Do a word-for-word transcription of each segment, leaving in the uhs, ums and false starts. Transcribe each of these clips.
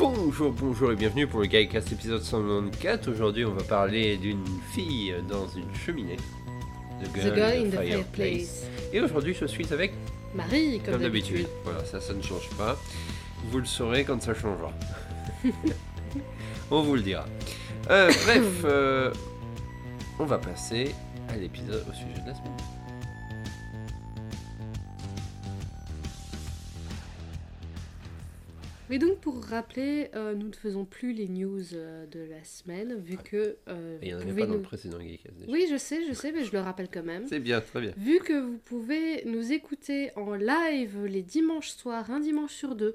Bonjour, bonjour et bienvenue pour le GaiaCast épisode cent quatre-vingt-quatre. Aujourd'hui, on va parler d'une fille dans une cheminée. The Girl, the girl in the, the Fireplace. Fireplace. Et aujourd'hui, je suis avec Marie, comme, comme d'habitude. d'habitude. Voilà, ça, ça ne change pas. Vous le saurez quand ça changera. On vous le dira. Euh, bref, euh, on va passer à l'épisode au sujet de la semaine. Mais donc pour rappeler, euh, nous ne faisons plus les news euh, de la semaine, vu que... Euh, Et il n'y en avait pas nous... dans le précédent GaiaCast déjà. Oui, je sais, je sais, mais je le rappelle quand même. C'est bien, très bien. Vu que vous pouvez nous écouter en live les dimanches soirs, un dimanche sur deux,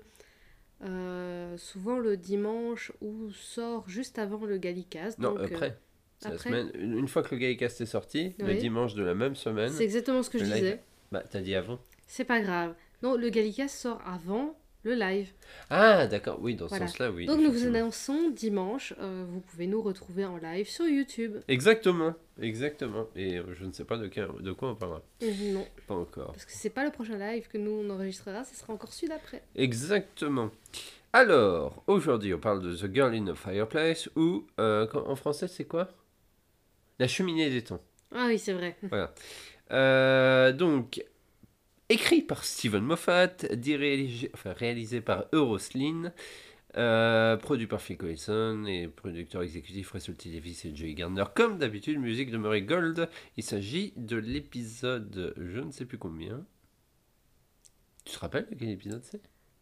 euh, souvent le dimanche où sort juste avant le GaiaCast. Non, donc, après. Euh, c'est après. La semaine. Une fois que le GaiaCast est sorti, oui. Le dimanche de la même semaine... C'est exactement ce que je live... disais. Bah, t'as dit avant. C'est pas grave. Non, le GaiaCast sort avant... le live. Ah, d'accord, oui, dans voilà. ce sens-là, oui. Donc nous vous annonçons dimanche, euh, vous pouvez nous retrouver en live sur YouTube. Exactement, exactement. Et je ne sais pas de, quel, de quoi on parlera. Non. Pas encore. Parce que c'est pas le prochain live que nous on enregistrera, ce sera encore celui d'après. Exactement. Alors, aujourd'hui, on parle de The Girl in the Fireplace, ou, euh, en français, c'est quoi ? La cheminée des temps. Ah oui, c'est vrai. Voilà. Euh, donc... Écrit par Steven Moffat, dirigé, enfin, réalisé par Euroslyn, euh, produit par Phil Collison et producteur exécutif Russell T. Davies et Joey Gardner. Comme d'habitude, musique de Murray Gold. Il s'agit de l'épisode, je ne sais plus combien. Tu te rappelles de quel épisode c'est ?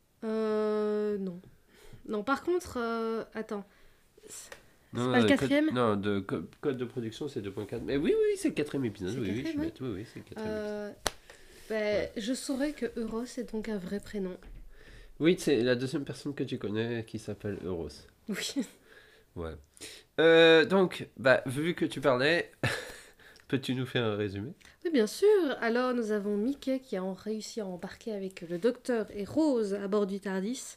Euh... Non. Non, par contre, euh, attends. C'est non, pas non, le quatrième code, Non, de co- code de production, c'est deux point quatre. Mais oui, oui, c'est le quatrième épisode. C'est oui, quatrième, oui, ouais. je oui, oui, c'est le quatrième euh... épisode. Bah, ouais. Je saurais que Euros est donc un vrai prénom. Oui, c'est la deuxième personne que tu connais qui s'appelle Euros. Oui. Ouais. Euh, donc, bah, vu que tu parlais, peux-tu nous faire un résumé ? Oui, bien sûr. Alors, nous avons Mickey qui a réussi à embarquer avec le docteur et Rose à bord du TARDIS.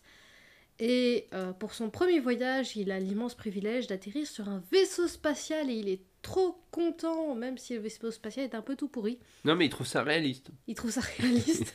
Et euh, pour son premier voyage, il a l'immense privilège d'atterrir sur un vaisseau spatial et il est trop content, même si le vaisseau spatial est un peu tout pourri. Non, mais il trouve ça réaliste. Il trouve ça réaliste.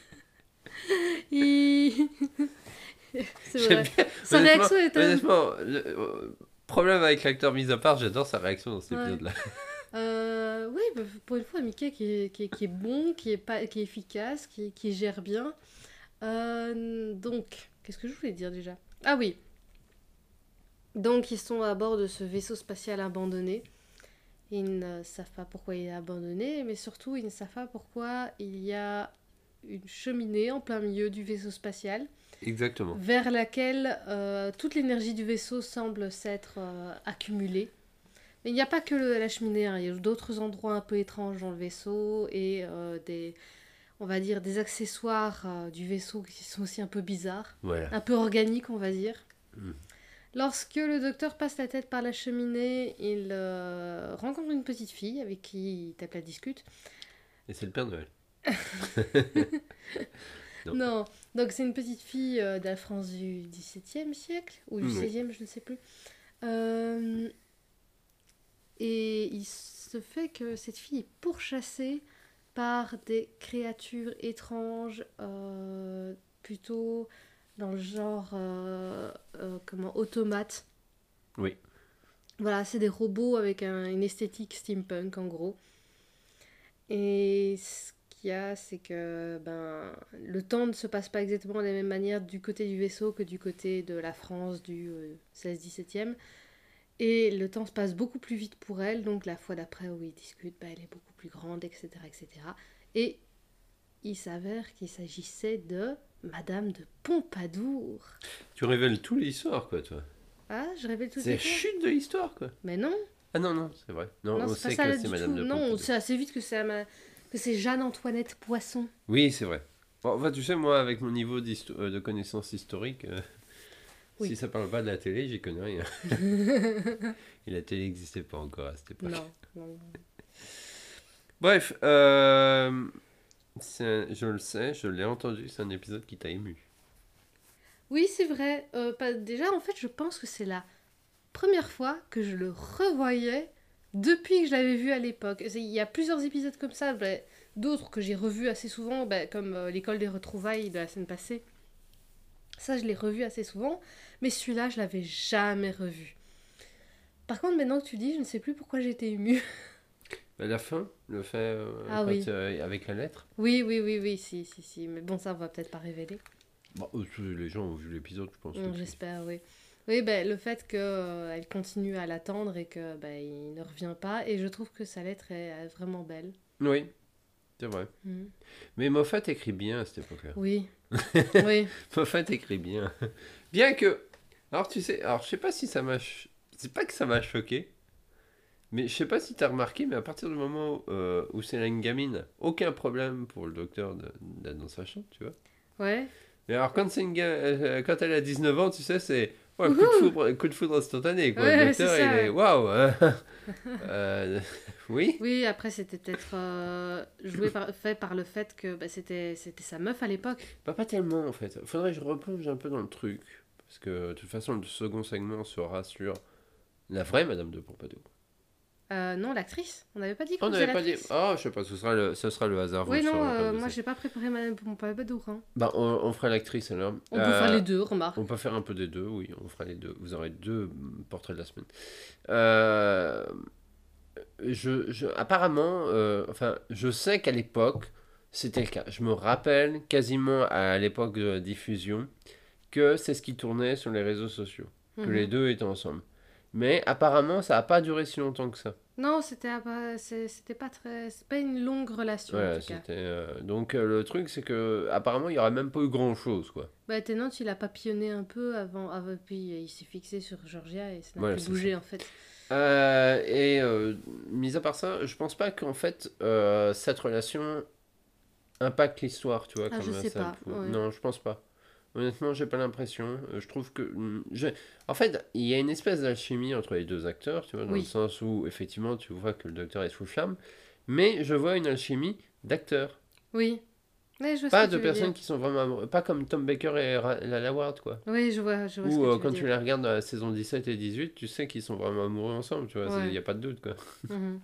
il... C'est vrai. Bien. Sa réaction est un... Honnêtement, le euh, problème avec l'acteur mis à part, j'adore sa réaction dans cet ouais. épisode-là. Euh, oui, bah, pour une fois, Mickey qui est, qui est, qui est bon, qui est, pas, qui est efficace, qui, qui gère bien. Euh, donc, qu'est-ce que je voulais dire déjà ? Ah oui. Donc, ils sont à bord de ce vaisseau spatial abandonné. Ils ne savent pas pourquoi il est abandonné, mais surtout, ils ne savent pas pourquoi il y a une cheminée en plein milieu du vaisseau spatial. Exactement. Vers laquelle euh, toute l'énergie du vaisseau semble s'être euh, accumulée. Mais il n'y a pas que le, la cheminée, hein. Il y a d'autres endroits un peu étranges dans le vaisseau et euh, des, on va dire, des accessoires euh, du vaisseau qui sont aussi un peu bizarres, voilà. Un peu organiques, on va dire. Mm. Lorsque le docteur passe la tête par la cheminée, il euh, rencontre une petite fille avec qui il tape la discute. Et c'est le Père Noël. non. non, donc c'est une petite fille euh, de la France du dix-septième siècle, ou du mmh, seizième, oui. je ne sais plus. Euh, et il se fait que cette fille est pourchassée par des créatures étranges, euh, plutôt dans le genre euh, euh, comment, automate. Oui. Voilà, c'est des robots avec un, une esthétique steampunk en gros. Et ce qu'il y a, c'est que ben, le temps ne se passe pas exactement de la même manière du côté du vaisseau que du côté de la France du euh, seize dix-septième. Et le temps se passe beaucoup plus vite pour elle, donc la fois d'après où ils discutent, ben, elle est beaucoup plus grande, et cetera, et cetera. Et il s'avère qu'il s'agissait de Madame de Pompadour. Tu révèles toute l'histoire, quoi, toi. Ah, je révèle tout. C'est la chute de l'histoire, quoi. Mais non. Ah non, non, c'est vrai. Non, non on c'est sait pas que ça, c'est Madame tout. de Non, Pompadour. on sait assez vite que c'est, ma... que c'est Jeanne-Antoinette Poisson. Oui, c'est vrai. Bon, enfin, tu sais, moi, avec mon niveau de connaissance historique, euh, oui. Si ça parle pas de la télé, j'y connais rien. Et la télé n'existait pas encore à cette époque. Non. non. Bref, euh, je le sais, je l'ai entendu, c'est un épisode qui t'a ému. Oui, c'est vrai. Euh, pas... Déjà, en fait, je pense que c'est la première fois que je le revoyais depuis que je l'avais vu à l'époque. Il y a plusieurs épisodes comme ça, bah, d'autres que j'ai revus assez souvent, bah, comme euh, l'école des retrouvailles de la semaine passée. Ça, je l'ai revu assez souvent. Mais celui-là, je l'avais jamais revu. Par contre, maintenant que tu dis, je ne sais plus pourquoi j'étais émue. À la fin, le fait euh, Ah quand, oui. euh, avec la lettre. Oui, oui, oui, oui, si, si, si. Mais bon, ça, on va peut-être pas révéler. Bon, euh, les gens ont vu l'épisode, je pense. Hum, tout de suite. J'espère, oui. Oui, ben, le fait qu'elle continue à l'attendre et que ben, il ne revient pas. Et je trouve que sa lettre est euh, vraiment belle. Oui, c'est vrai. Mhm. Mais Moffat écrit bien à cette époque-là. Oui, oui. Moffat écrit bien. Bien que. Alors, tu sais, alors je sais pas si ça m'a. ch- C'est pas que ça m'a choqué, mais je sais pas si t'as remarqué, mais à partir du moment euh, où c'est une gamine, aucun problème pour le docteur de- d'être dans sa chambre, tu vois. Ouais. Mais alors, quand, c'est une ga- euh, quand elle a dix-neuf ans, tu sais, c'est. Ouais, coup de Wouhou. foudre, coup de foudre instantané, quoi. Le Ouais, c'est docteur, il est. ça. Waouh! Hein. Euh, oui? Oui, après, c'était peut-être euh, joué par, fait par le fait que bah, c'était, c'était sa meuf à l'époque. Bah, pas tellement, en fait. Faudrait que je replonge un peu dans le truc. Parce que, de toute façon, le second segment sera sur la vraie Madame de Pompadour. Euh, non, l'actrice. On n'avait pas dit On qu'on faisait n'avait pas dit. l'actrice. Ah, je sais pas, ce sera le, ce sera le hasard, vous Oui, le non, saurez euh, quand je moi, sais. j'ai pas préparé Madame Pompadour. Hein. Bah, on, on fera l'actrice alors. On peut Euh, faire les deux, remarque. On peut faire un peu des deux, oui, on fera les deux. Vous aurez deux mm, portraits de la semaine. Euh, je, je- apparemment, euh, enfin, je sais qu'à l'époque, c'était le cas. Je me rappelle quasiment à l'époque de la diffusion que c'est ce qui tournait sur les réseaux sociaux, que les Mhm. deux étaient ensemble. Mais apparemment, ça n'a pas duré si longtemps que ça. Non, c'était pas, c'est- c'était pas très, c'est pas une longue relation en Voilà, tout cas. c'était. euh, Donc euh, le truc, c'est que apparemment, il y aurait même pas eu grand chose, quoi. Bah, Tennant, il a papillonné un peu avant, avant puis euh, il s'est fixé sur Georgia et ça n'a Voilà, plus c'est bougé en fait. Euh, et euh, mis à part ça, je pense pas qu'en fait euh, cette relation impacte l'histoire, tu vois, Ah, je comme sais ça. pas. peut- Ouais. Non, je pense pas. Honnêtement, j'ai pas l'impression. Euh, Je trouve que. mm, j'ai- En fait, il y a une espèce d'alchimie entre les deux acteurs, tu vois, dans le Oui. sens où effectivement tu vois que le docteur est sous flamme, mais je vois une alchimie d'acteurs. Oui. Ouais, je vois ce Pas que de tu veux personnes dire. qui sont vraiment amoureux. Pas comme Tom Baker et Ra- Lala Ward, quoi. Oui, je vois, je vois ce Ou que euh, tu veux quand tu dire. les regardes dans la saison dix-sept et dix-huit, tu sais qu'ils sont vraiment amoureux ensemble, tu vois, il Ouais. n'y a pas de doute, quoi. Mhm.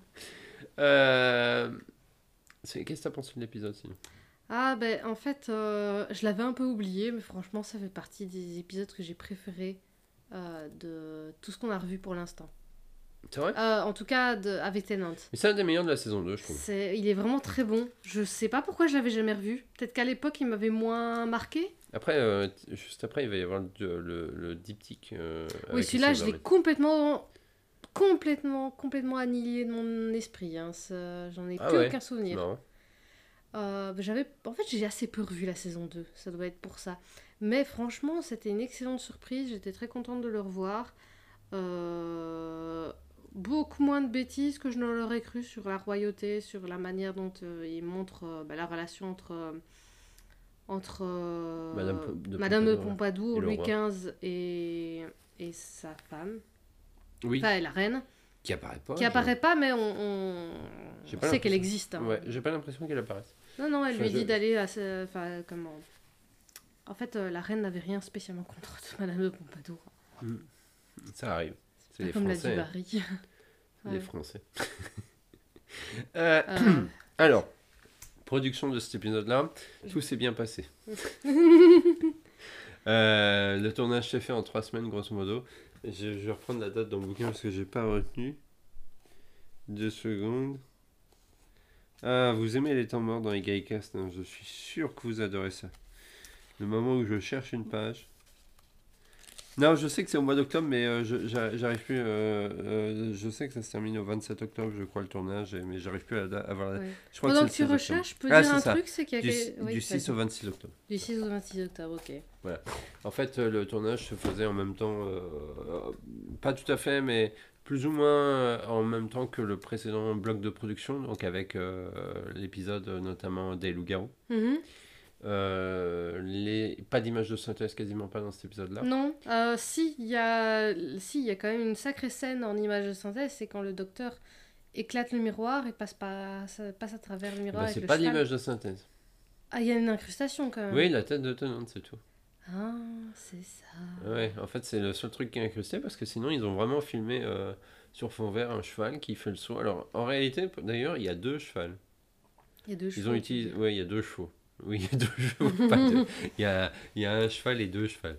Euh, c'est- Qu'est-ce que t'as pensé de l'épisode sinon? Ah, ben en fait, euh, je l'avais un peu oublié, mais franchement, ça fait partie des épisodes que j'ai préférés euh, de tout ce qu'on a revu pour l'instant. C'est vrai? Euh, en tout cas, de, avec Tennant. Mais c'est un des meilleurs de la saison deux, je trouve. C'est, il est vraiment très bon. Je sais pas pourquoi je l'avais jamais revu. Peut-être qu'à l'époque, il m'avait moins marqué. Après, euh, t- juste après, il va y avoir le, le, le diptyque. euh, Oui, avec celui-là, je l'ai Silverman. complètement, complètement, complètement annihilé de mon esprit. Hein. Ça, j'en ai Ah plus ouais, aucun c'est souvenir. marrant. Euh, j'avais... En fait, j'ai assez peu revu la saison deux, ça doit être pour ça. Mais franchement, c'était une excellente surprise, j'étais très contente de le revoir. Euh, Beaucoup moins de bêtises que je ne l'aurais cru sur la royauté, sur la manière dont euh, il montre euh, bah, la relation entre, euh, entre euh, Madame Po- de Madame de Pompadour, ouais. Pompadour, Et le Louis roi. quinze et, et sa femme, Oui, enfin et la reine, qui apparaît pas. qui j'ai- apparaît pas, mais on, on... J'ai on pas sait qu'elle l'impression. existe. hein. Ouais, j'ai pas l'impression qu'elle apparaisse. Non, non, elle Enfin, lui je- dit d'aller à... ce- Enfin, comment... En fait, euh, la reine n'avait rien spécialement contre Madame de Pompadour. Mm. Ça arrive. C'est Pas les comme l'a dit Français. hein. Barry. Les Ouais. Français. Euh, Euh, alors, production de cet épisode-là, tout s'est bien passé. Euh, le tournage s'est fait en trois semaines, grosso modo. Je, je vais reprendre la date dans le bouquin parce que j'ai pas retenu. Deux secondes. Ah, vous aimez les temps morts dans les Gaïcast, hein, je suis sûr que vous adorez ça. Le moment où je cherche une page. Non, je sais que c'est au mois d'octobre, mais euh, je- j'a- j'arrive plus. euh, euh, je sais que ça se termine au vingt-sept octobre, je crois, le tournage, et- mais j'arrive plus à la- avoir la. ouais. Je crois Pendant que que c'est tu le seize octobre. recherches, je peux Ah, dire c'est un ça. truc, c'est qu'il y a... Du, quel- oui, du vas-y. six au vingt-six octobre. Du six au vingt-six octobre, ok. En fait, euh, le tournage se faisait en même temps, euh, euh, pas tout à fait, mais plus ou moins euh, en même temps que le précédent bloc de production, donc avec euh, l'épisode euh, notamment des loups-garous. Mhm. Euh, les... Pas d'image de synthèse, quasiment pas dans cet épisode-là. Non, euh, si, il y a... si, il y a quand même une sacrée scène en image de synthèse, c'est quand le docteur éclate le miroir et passe, pas... ça passe à travers le Eh miroir ben, avec c'est le pas cheval. d'image de synthèse. Ah, il y a une incrustation quand même. Oui, la tête de Tennant, c'est tout. Ah, c'est ça. Ouais, en fait, c'est le seul truc qui est incrusté parce que sinon, ils ont vraiment filmé euh, sur fond vert un cheval qui fait le saut. Alors, en réalité, d'ailleurs, il y a deux chevals. Il y a deux Ils chevaux. ont tu utilisé. dis. Ouais, il y a deux chevaux. Oui, il y a deux chevaux. pas deux. Il y a, il y a un cheval et deux chevals.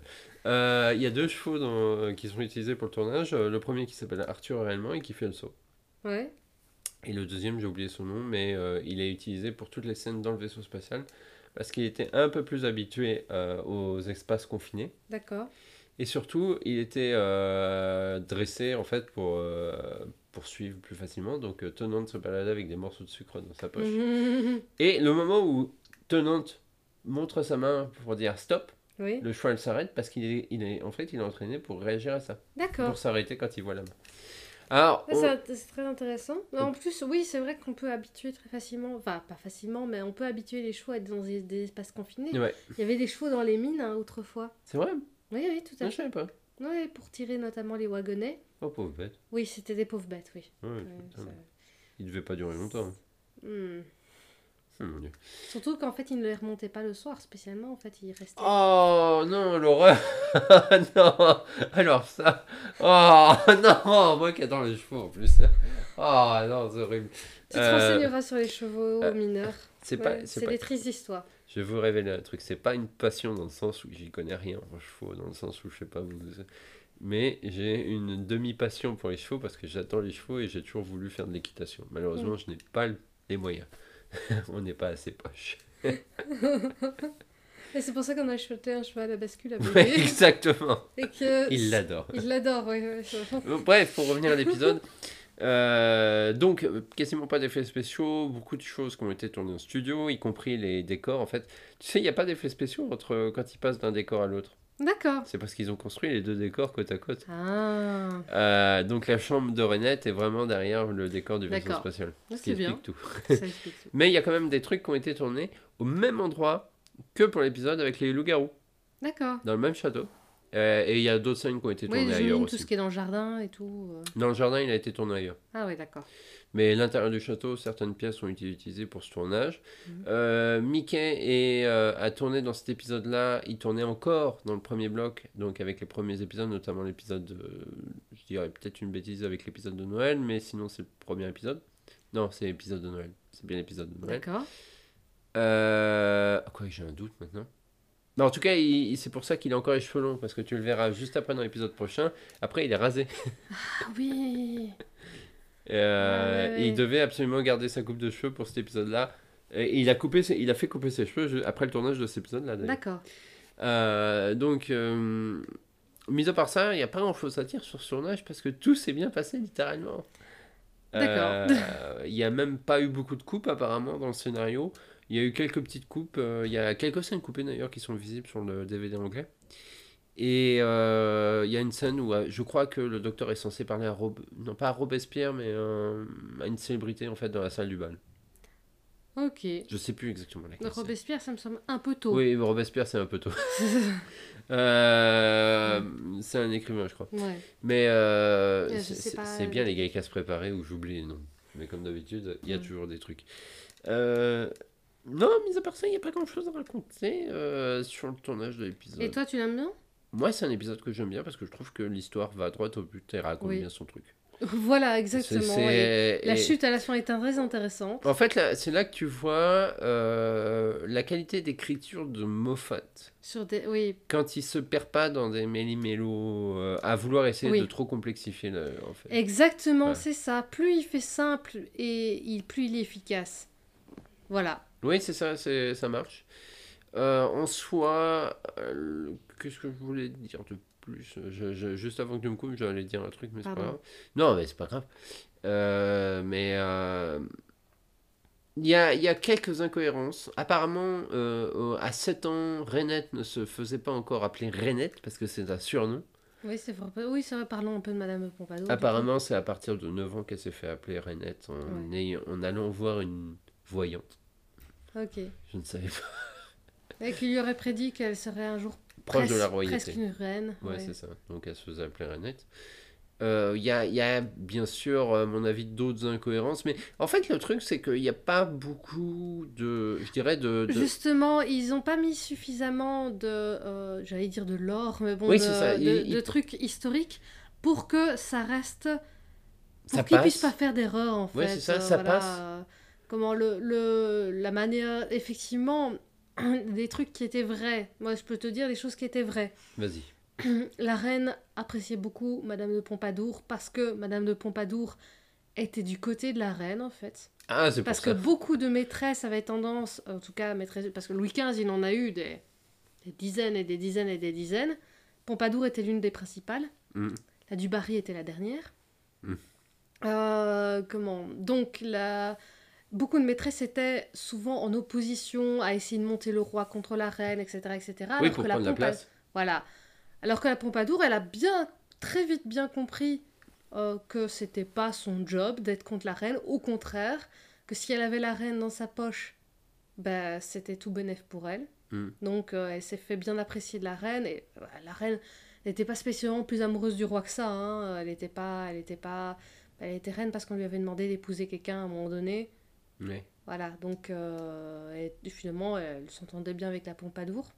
Euh, Il y a deux chevaux dans- euh, qui sont utilisés pour le tournage. Euh, Le premier qui s'appelle Arthur réellement et qui fait le saut. Ouais, Et le deuxième, j'ai oublié son nom, mais euh, il est utilisé pour toutes les scènes dans le vaisseau spatial parce qu'il était un peu plus habitué euh, aux espaces confinés. d'accord. Et surtout, il était euh, dressé en fait pour, euh, pour suivre plus facilement. Donc euh, Tennant se baladait avec des morceaux de sucre dans sa poche. Mhm. Et le moment où Tennant montre sa main pour dire stop, Oui, le cheval s'arrête parce qu'il est, il est, en fait, il est entraîné pour réagir à ça. d'accord. Pour s'arrêter quand il voit la main. Alors, Ouais, on- c'est c'est très intéressant. Mais en plus, oui, c'est vrai qu'on peut habituer très facilement, enfin pas facilement, mais on peut habituer les chevaux à être dans des, des espaces confinés. ouais, Il y avait des chevaux dans les mines hein, autrefois. c'est vrai, Oui, oui, tout non, à je fait. savais pas. Oui, pour tirer notamment les wagonnets. Oh, pauvre bête. Oui, c'était des pauvres bêtes, oui. Ouais, Ouais, putain, ça- il devait pas durer longtemps. Hmm. Oh, mon Dieu. Surtout qu'en fait, ils ne les remontaient pas le soir spécialement. En fait, ils restaient. Oh non, l'horreur. Non, alors ça. Oh non, moi qui adore les chevaux en plus. Oh non, c'est horrible. Tu te Euh, renseigneras sur les chevaux euh, mineurs. C'est Ouais, pas, c'est c'est pas. des tristes histoires. Je vais vous révéler un truc. C'est pas une passion dans le sens où j'y connais rien en chevaux, dans le sens où je sais pas vous. Mais j'ai une demi-passion pour les chevaux parce que j'adore les chevaux et j'ai toujours voulu faire de l'équitation. Malheureusement, Mm. je n'ai pas le- les moyens. On n'est pas assez poche. Et c'est pour ça qu'on a acheté un cheval à bascule à Ouais, bébé. exactement. Et que. Il l'adore. Il l'adore, oui. Ouais, ouais. Euh, Bref, pour revenir à l'épisode, euh, donc euh, quasiment pas d'effets spéciaux, beaucoup de choses qui ont été tournées en studio, y compris les décors. En fait, tu sais, il n'y a pas d'effets spéciaux entre quand ils passent d'un décor à l'autre. D'accord. C'est parce qu'ils ont construit les deux décors côte à côte. Ah, Euh, donc la chambre de Renette est vraiment derrière le décor du vaisseau D'accord. spatial. Ah, Ce qui c'est bien. explique tout. Ça explique tout. Mais il y a quand même des trucs qui ont été tournés au même endroit que pour l'épisode avec les loups-garous, D'accord. dans le même château. Euh, et il y a d'autres scènes qui ont été Oui, tournées je ailleurs mine aussi. tout ce qui est dans le jardin et tout. euh. Dans le jardin, il a été tourné ailleurs. Ah, oui, d'accord. Mais l'intérieur du château, certaines pièces ont été utilisées pour ce tournage. Mhm. Euh, Mickey est, euh, a tourné dans cet épisode-là. Il tournait encore dans le premier bloc, donc avec les premiers épisodes, notamment l'épisode, de, je dirais peut-être une bêtise avec l'épisode de Noël, mais sinon c'est le premier épisode. Non, c'est l'épisode de Noël. C'est bien l'épisode de Noël. D'accord. Euh... Quoi, j'ai un doute maintenant. Non, en tout cas, il- il- c'est pour ça qu'il a encore les cheveux longs, parce que tu le verras juste après dans l'épisode prochain. Après, il est rasé. Ah, oui. Euh, Ah, ouais, et il ouais. devait absolument garder sa coupe de cheveux pour cet épisode-là. Et il a, coupé ses- il a fait couper ses cheveux ju- après le tournage de cet épisode-là. d'ailleurs. D'accord. Euh, donc, euh, mis à part ça, il n'y a pas grand-chose à dire sur ce tournage parce que tout s'est bien passé littéralement. D'accord. Euh, Il n'y a même pas eu beaucoup de coupes apparemment dans le scénario. Il y a eu quelques petites coupes. euh, Il y a quelques scènes coupées d'ailleurs qui sont visibles sur le D V D anglais. Et euh, il y a une scène où euh, je crois que le docteur est censé parler à Rob... non pas à Robespierre mais euh, à une célébrité en fait dans la salle du bal. Ok. Je sais plus exactement laquelle. Donc c'est. Robespierre, ça me semble un peu tôt. Oui, Robespierre c'est un peu tôt. Euh, c'est un écrivain je crois. Ouais. Mais euh, Ouais, je c'est sais c'est- pas. c'est bien les gars qui se préparer ou j'oublie les noms. Mais comme d'habitude, il y a Mm. toujours des trucs. Euh, non, mis à part ça, il n'y a pas grand chose à raconter euh, sur le tournage de l'épisode. Et toi, tu l'aimes bien? Moi, c'est un épisode que j'aime bien parce que je trouve que l'histoire va droit au but et raconte Oui. bien son truc. Voilà, exactement. C'est- Et c'est- la et- chute à la fin est très intéressante. En fait, là, c'est là que tu vois euh, la qualité d'écriture de Moffat. Sur des... Oui, Quand il se perd pas dans des méli-mélos euh, à vouloir essayer Oui. de trop complexifier, le, en fait. exactement, Ouais. c'est ça. Plus il fait simple et il, plus il est efficace. Voilà. Oui, c'est ça, c'est, ça marche. Euh, en soi, euh, qu'est-ce que je voulais dire de plus je, je- Juste avant que tu me coupes, j'allais dire un truc, mais c'est pas Pardon. grave. Non, mais c'est pas grave. Euh, mais euh, il y a, il y a quelques incohérences. Apparemment, euh, à sept ans, Renette ne se faisait pas encore appeler Renette parce que c'est un surnom. Oui, c'est vrai. Oui, c'est vrai. Parlons un peu de Madame Pompadour. du Apparemment, c'est à partir de neuf ans qu'elle s'est fait appeler Renette en, Ouais. ayant- en allant voir une voyante. coup. Ok. Je ne savais pas. Et qui lui aurait prédit qu'elle serait un jour Proche de presque- la royauté. presque une reine. Ouais, Ouais. c'est ça. Donc elle se faisait appeler Renette. Euh, Il y, a, il y a bien sûr, à mon avis, d'autres incohérences. Mais en fait, le truc, c'est qu'il n'y a pas beaucoup de. Je dirais de. de- Justement, ils n'ont pas mis suffisamment de, euh, j'allais dire de l'or, mais bon, Oui, de, c'est ça, de- il- de il- trucs historiques pour que ça reste, pour Ça qu'ils passe. puissent pas faire d'erreur en fait. Ouais, c'est ça, euh, ça voilà, passe. euh, comment le, le, la manière, effectivement, des trucs qui étaient vrais. Moi, je peux te dire des choses qui étaient vraies. Vas-y. La reine appréciait beaucoup Madame de Pompadour parce que Madame de Pompadour était du côté de la reine, en fait. Ah, c'est pour Parce que ça. beaucoup de maîtresses avaient tendance, en tout cas, maîtresses, parce que Louis quinze, il en a eu des, des dizaines et des dizaines et des dizaines. Pompadour était l'une des principales. Mm. La du Barry était la dernière. Mm. Euh, comment Donc, la... beaucoup de maîtresses étaient souvent en opposition à essayer de monter le roi contre la reine, et cetera, et cetera. Oui, Alors pour que la prendre la Pompa- place. Voilà. Alors que la Pompadour, elle a bien, très vite bien compris euh, que c'était pas son job d'être contre la reine. Au contraire, que si elle avait la reine dans sa poche, ben, c'était tout bénef pour elle. Mm. Donc euh, elle s'est fait bien apprécier de la reine. Et euh, la reine n'était pas spécialement plus amoureuse du roi que ça. Hein. Elle n'était pas, elle était pas, elle était reine parce qu'on lui avait demandé d'épouser quelqu'un à un moment donné. Ouais. Voilà, donc euh, et finalement elle s'entendait bien avec la Pompadour.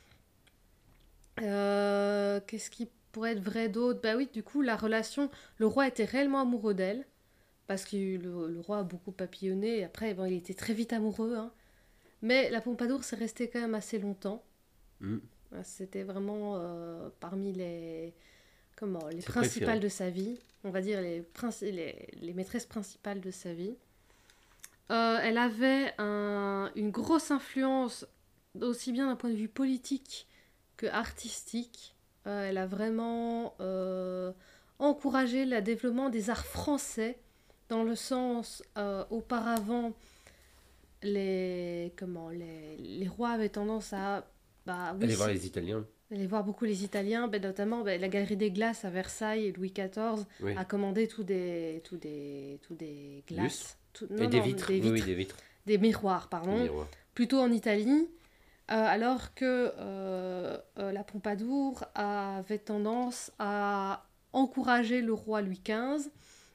Euh, Qu'est-ce qui pourrait être vrai d'autre? Bah oui, du coup, la relation, le roi était réellement amoureux d'elle, parce que le, le roi a beaucoup papillonné, et après, bon, il était très vite amoureux, hein. Mais la Pompadour, c'est resté quand même assez longtemps. Mm. C'était vraiment euh, parmi les, comment, les C'est principales préféré. de sa vie, on va dire les, princi- les, les maîtresses principales de sa vie. Euh, elle avait un- une grosse influence, aussi bien d'un point de vue politique que artistique. Euh, elle a vraiment euh, encouragé le développement des arts français, dans le sens, euh, auparavant, les, comment, les, les rois avaient tendance à, bah oui, Allez voir si- les Italiens. aller voir beaucoup les Italiens, ben, notamment ben, la Galerie des Glaces à Versailles, Louis quatorze Oui. a commandé tous des, tous des, tous des Lustres. glaces. Tout- Et non, des non, vitres. des Oui, oui, vitres, des vitres. des miroirs, Des pardon, miroirs. plutôt en Italie, euh, alors que euh, euh, la Pompadour avait tendance à encourager le roi Louis quinze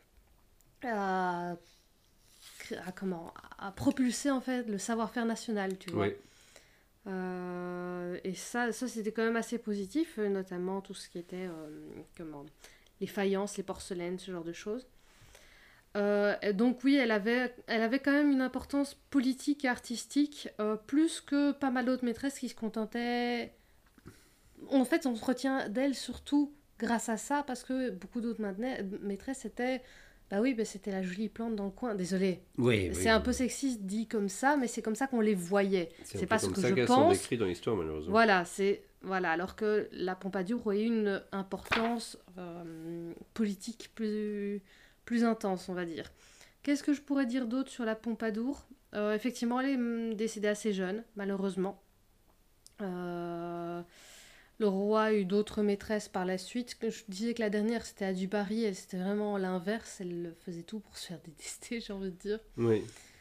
à, à, comment, à propulser en fait le savoir-faire national, tu vois. Oui. Euh, et ça, ça c'était quand même assez positif, euh, notamment tout ce qui était euh, comment, les faïences, les porcelaines, ce genre de choses. Euh, et donc oui, elle avait, elle avait quand même une importance politique et artistique, euh, plus que pas mal d'autres maîtresses qui se contentaient. En fait, on se retient d'elle surtout grâce à ça, parce que beaucoup d'autres maîtresses maîtresses étaient... Bah oui, bah c'était la jolie plante dans le coin. Désolée, Oui, oui, c'est un oui. peu sexiste dit comme ça, mais c'est comme ça qu'on les voyait. C'est un C'est peu pas ce comme que ça je qu'elles sont pense. décrites dans l'histoire, malheureusement. Voilà, c'est voilà. Alors que la Pompadour a eu une importance euh, politique plus plus intense, on va dire. Qu'est-ce que je pourrais dire d'autre sur la Pompadour? Euh, Effectivement, elle est hum, décédée assez jeune, malheureusement. Euh, le roi a eu d'autres maîtresses par la suite. Je disais que la dernière, c'était à du Barry. Elle, c'était vraiment l'inverse. Elle faisait tout pour se faire détester, j'ai envie de dire. Oui.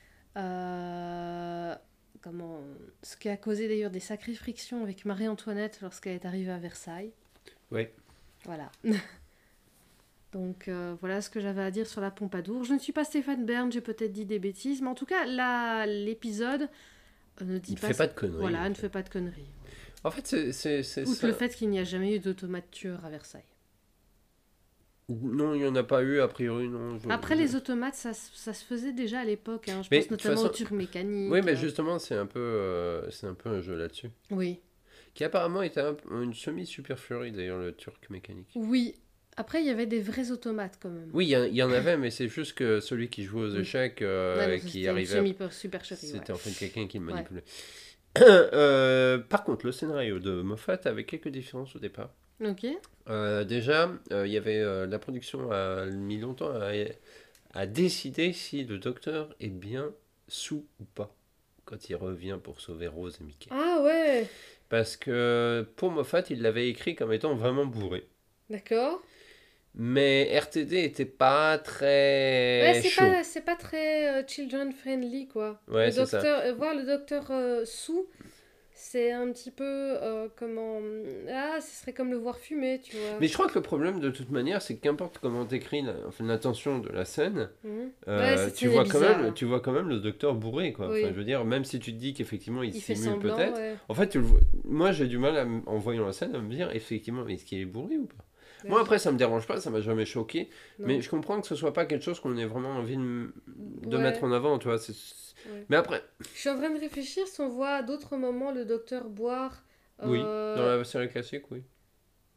Euh, comment, ce qui a causé d'ailleurs des sacrées frictions avec Marie-Antoinette lorsqu'elle est arrivée à Versailles. Oui. Voilà. Donc euh, voilà ce que j'avais à dire sur la Pompadour. Je ne suis pas Stéphane Bern, j'ai peut-être dit des bêtises, mais en tout cas, la, l'épisode euh, ne dit Ne pas... fais pas de conneries. Voilà, en ne fait. fait pas de conneries. En fait, c'est, c'est, c'est Outre ça. le fait qu'il n'y a jamais eu d'automate tueur à Versailles. Non, il n'y en a pas eu, a priori, non. je- Après, je- les automates, ça, se- ça se faisait déjà à l'époque. Hein. Je Mais, pense de toute notamment façon- aux Turcs mécaniques. Oui, mais euh. justement, c'est un peu, euh, c'est un peu un jeu là-dessus. Oui. Qui apparemment était un- une semi-superfurie, d'ailleurs, le turc mécanique. Oui. Après, il y avait des vrais automates quand même. Oui, il y, en- il y en avait, mais c'est juste que celui qui jouait aux Oui. échecs, euh, Ouais, non, et ça, qui c'était arrivait à... semi super chérie. C'était en fait quelqu'un qui le Ouais. manipulait. Euh, par contre, le scénario de Moffat avait quelques différences au départ. Ok. Euh, déjà, euh, il y avait euh, la production a mis longtemps à, à décider si le docteur est bien sous ou pas quand il revient pour sauver Rose et Mickey. Ah ouais. Parce que pour Moffat, il l'avait écrit comme étant vraiment bourré. D'accord. Mais R T D était pas Ouais, très c'est chaud. pas, c'est pas très euh, children friendly quoi. Ouais, le c'est ça. docteur, euh, voir le docteur euh, sous, c'est un petit peu euh, comment. Ah, ce serait comme le voir fumer, tu vois. Mais je crois que le problème de toute manière, c'est qu'importe comment t'écris la- enfin, l'intention de la scène, Mhm. euh, Ouais, cette tu, scène vois est quand bizarre, même, hein. tu vois quand même le docteur bourré, quoi. Oui. Enfin, je veux dire, même si tu te dis qu'effectivement il, Il fait simule semblant, peut-être, ouais. en fait, tu le vois- moi j'ai du mal à m- en voyant la scène à me dire effectivement, est-ce qu'il est bourré ou pas? Ouais, Moi je- après ça me dérange pas, ça m'a jamais choqué, non. mais je comprends que ce soit pas quelque chose qu'on ait vraiment envie de, m- de Ouais. mettre en avant, tu vois. c'est- Ouais. Mais après, Je suis en train de réfléchir si on voit à d'autres moments le docteur boire. oui, euh, dans la série classique, oui.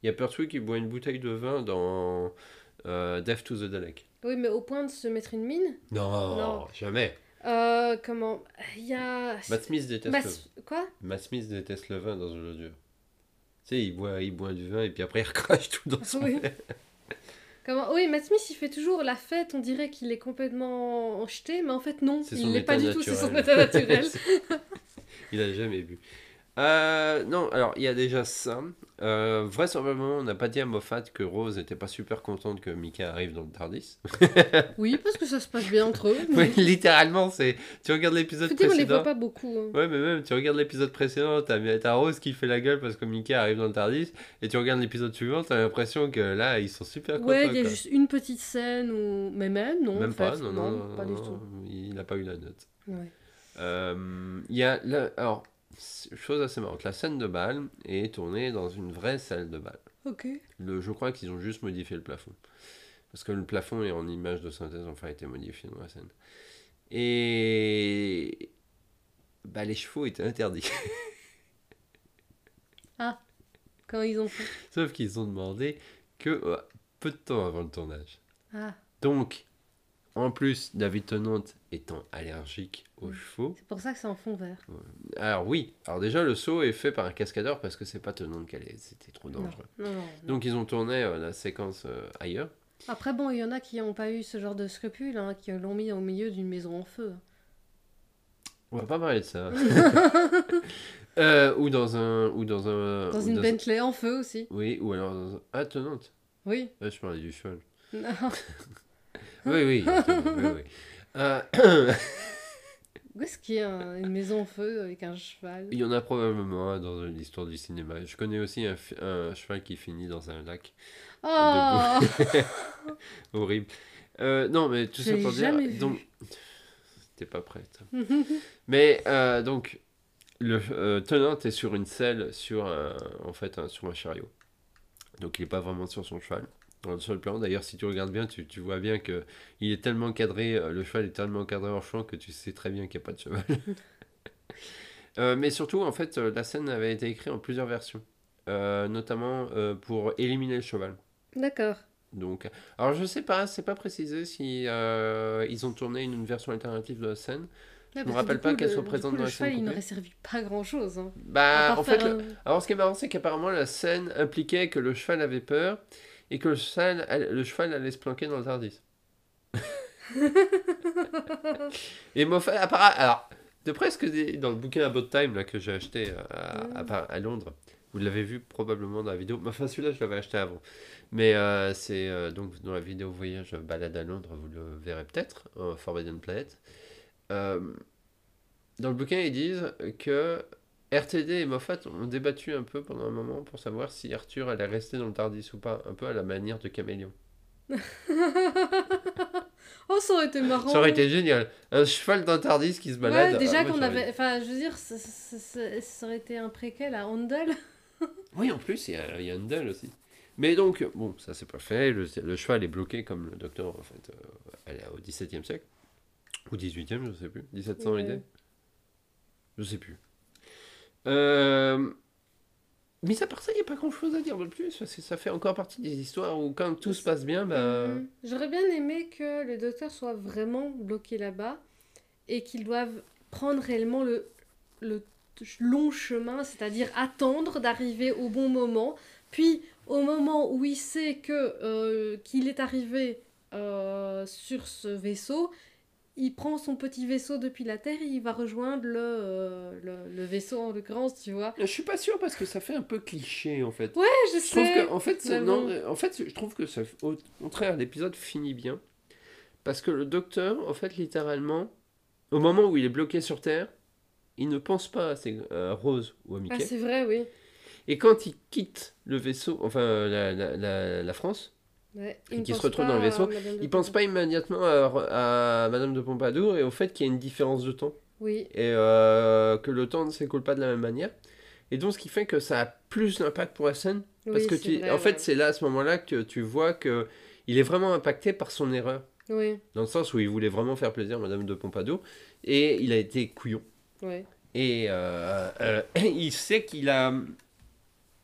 Il y a Pertwee qui boit une bouteille de vin dans euh, Death to the Dalek. Oui, mais au point de se mettre une mine. Non, Non. jamais. Euh, comment Il y a... Matt Smith déteste Mas- le Quoi Matt Smith déteste le vin dans The Dur. Tu sais, il boit, il boit du vin et puis après il recrache tout dans son Oui. verre. Comment Oui, Matt Smith, il fait toujours la fête, on dirait qu'il est complètement jeté, mais en fait non, C'est il son l'est pas état du tout, c'est son naturel. état naturel. Il a jamais bu. Euh, non, alors il y a déjà ça. Euh, vraisemblablement, on n'a pas dit à Moffat que Rose n'était pas super contente que Mickey arrive dans le TARDIS. Oui, parce que ça se passe bien entre eux. Oui, littéralement, c'est. Tu regardes l'épisode Faut dire, on les précédent. voit pas beaucoup. hein. Ouais, mais même, tu regardes l'épisode précédent, t'as, t'as Rose qui fait la gueule parce que Mickey arrive dans le TARDIS, et tu regardes l'épisode suivant, t'as l'impression que là, ils sont super contents. Ouais, il y a quoi. juste une petite scène où... Mais même, non, Même en pas, fait. non, non, non, pas non, du tout. il n'a pas eu la note. Ouais. Euh, Il y a. Là, alors, chose assez marrante, la scène de bal est tournée dans une vraie salle de bal. Ok. Le, je crois qu'ils ont juste modifié le plafond. Parce que le plafond est en image de synthèse, enfin, a été modifié dans la scène. Et. Bah, les chevaux étaient interdits. Quand ils ont fait. Sauf qu'ils ont demandé que euh, peu de temps avant le tournage. Ah, Donc, en plus, David Tennant étant allergique aux Mm. chevaux. c'est pour ça que c'est en fond vert. Alors, oui, alors déjà, le saut est fait par un cascadeur parce que c'est pas Tennant qu'elle est, c'était trop Non, dangereux. non, non. non. Donc, ils ont tourné euh, la séquence euh, ailleurs. Après, bon, il y en a qui n'ont pas eu ce genre de scrupules, hein, qui l'ont mis au milieu d'une maison en feu. On va pas parler de ça. Euh, ou dans un. Ou dans un. Dans ou une dans- Bentley en feu aussi. Oui, ou alors dans un. Ah, Tennant. Oui. Ah, je parlais du cheval. Non. Oui, oui, Tennant, oui, oui. Euh, Où est-ce qu'il y a un- une maison en feu avec un cheval Il y en a probablement un dans l'histoire du cinéma. Je connais aussi un, fi- un cheval qui finit dans un lac. Oh Horrible. Euh, non, mais tout Je ça l'ai pour dire. jamais vu. Donc, t'es pas prête. Mais euh, donc, le euh, Tennant est sur une selle, sur un, en fait, un- sur un chariot. Donc, il est pas vraiment sur son cheval. Dans le seul plan. D'ailleurs, si tu regardes bien, tu, tu vois bien que il est tellement cadré, euh, le cheval est tellement cadré en champ que tu sais très bien qu'il n'y a pas de cheval. Euh, mais surtout, en fait, euh, la scène avait été écrite en plusieurs versions, Euh, notamment euh, pour éliminer le cheval. D'accord. Donc, alors je sais pas, c'est pas précisé si euh, ils ont tourné une, une version alternative de la scène. Ouais, me parce que rappelle du pas coup, qu'elle le- soit du présente coup, dans le la scène cheval, il coupée. n'aurait servi pas grand chose. Hein. À Bah, part en fait, faire le- un- alors ce qui est marrant, c'est qu'apparemment la scène impliquait que le cheval avait peur et que le cheval, allait- le cheval allait se planquer dans le Tardis. Et Moffat, apparemment, alors, de presque dans le bouquin About Time là, que j'ai acheté euh, à, à, Par- à Londres, vous l'avez vu probablement dans la vidéo, enfin celui-là je l'avais acheté avant, mais euh, c'est euh, donc dans la vidéo Voyage balade à Londres, vous le verrez peut-être, en Forbidden Planet. Euh, dans le bouquin ils disent que R T D et Moffat ont débattu un peu pendant un moment pour savoir si Arthur allait rester dans le Tardis ou pas, un peu à la manière de Caméléon. Oh, ça aurait été marrant. Ça aurait été génial, un cheval dans le Tardis qui se balade. Ouais, déjà ah, moi, qu'on j'aurais- avait. Enfin, je veux dire, ça, ça- ça- ça aurait été un préquel à Handel. Oui, en plus, il y a, il y a Handel aussi. Mais donc, bon, ça c'est pas fait. Le, le cheval est bloqué comme le docteur, en fait, euh, elle est au dix-septième siècle. Ou dix-huitième, je sais plus. dix-sept cents Ouais. idées. Je sais plus. Euh... Mis à part ça, il n'y a pas grand chose à dire de plus. Parce que ça fait encore partie des histoires où, quand tout se passe bien, bah. Mhm. J'aurais bien aimé que le docteur soit vraiment bloqué là-bas et qu'ils doivent prendre réellement le, le long chemin, c'est-à-dire attendre d'arriver au bon moment. Puis, au moment où il sait que euh, qu'il est arrivé euh, sur ce vaisseau, il prend son petit vaisseau depuis la Terre et il va rejoindre le, euh, le, le vaisseau en l'occurrence, tu vois. Je suis pas sûr parce que ça fait un peu cliché en fait. Ouais, je Je trouve sais. que, en fait, c'est- mais non, bon. euh, en fait, je trouve que ça, au contraire, l'épisode finit bien parce que le docteur, en fait, littéralement, au moment où il est bloqué sur Terre, il ne pense pas à, ses, à Rose ou à Ah, Mickey. c'est vrai, oui. Et quand il quitte le vaisseau, enfin la, la, la, la France, Ouais. Et Il ne qui se pense retrouve pas dans le à vaisseau, Madame de il pense Pompadour. pas immédiatement à, à Madame de Pompadour et au fait qu'il y a une différence de temps Oui, et euh, que le temps ne s'écoule pas de la même manière. Et donc, ce qui fait que ça a plus d'impact pour la scène. Parce oui, que c'est tu, vrai, en fait, ouais. c'est là, à ce moment-là, que tu vois que il est vraiment impacté par son erreur. Oui, Dans le sens où il voulait vraiment faire plaisir à Madame de Pompadour. Et il a été couillon. oui. Et euh, euh, il sait qu'il a...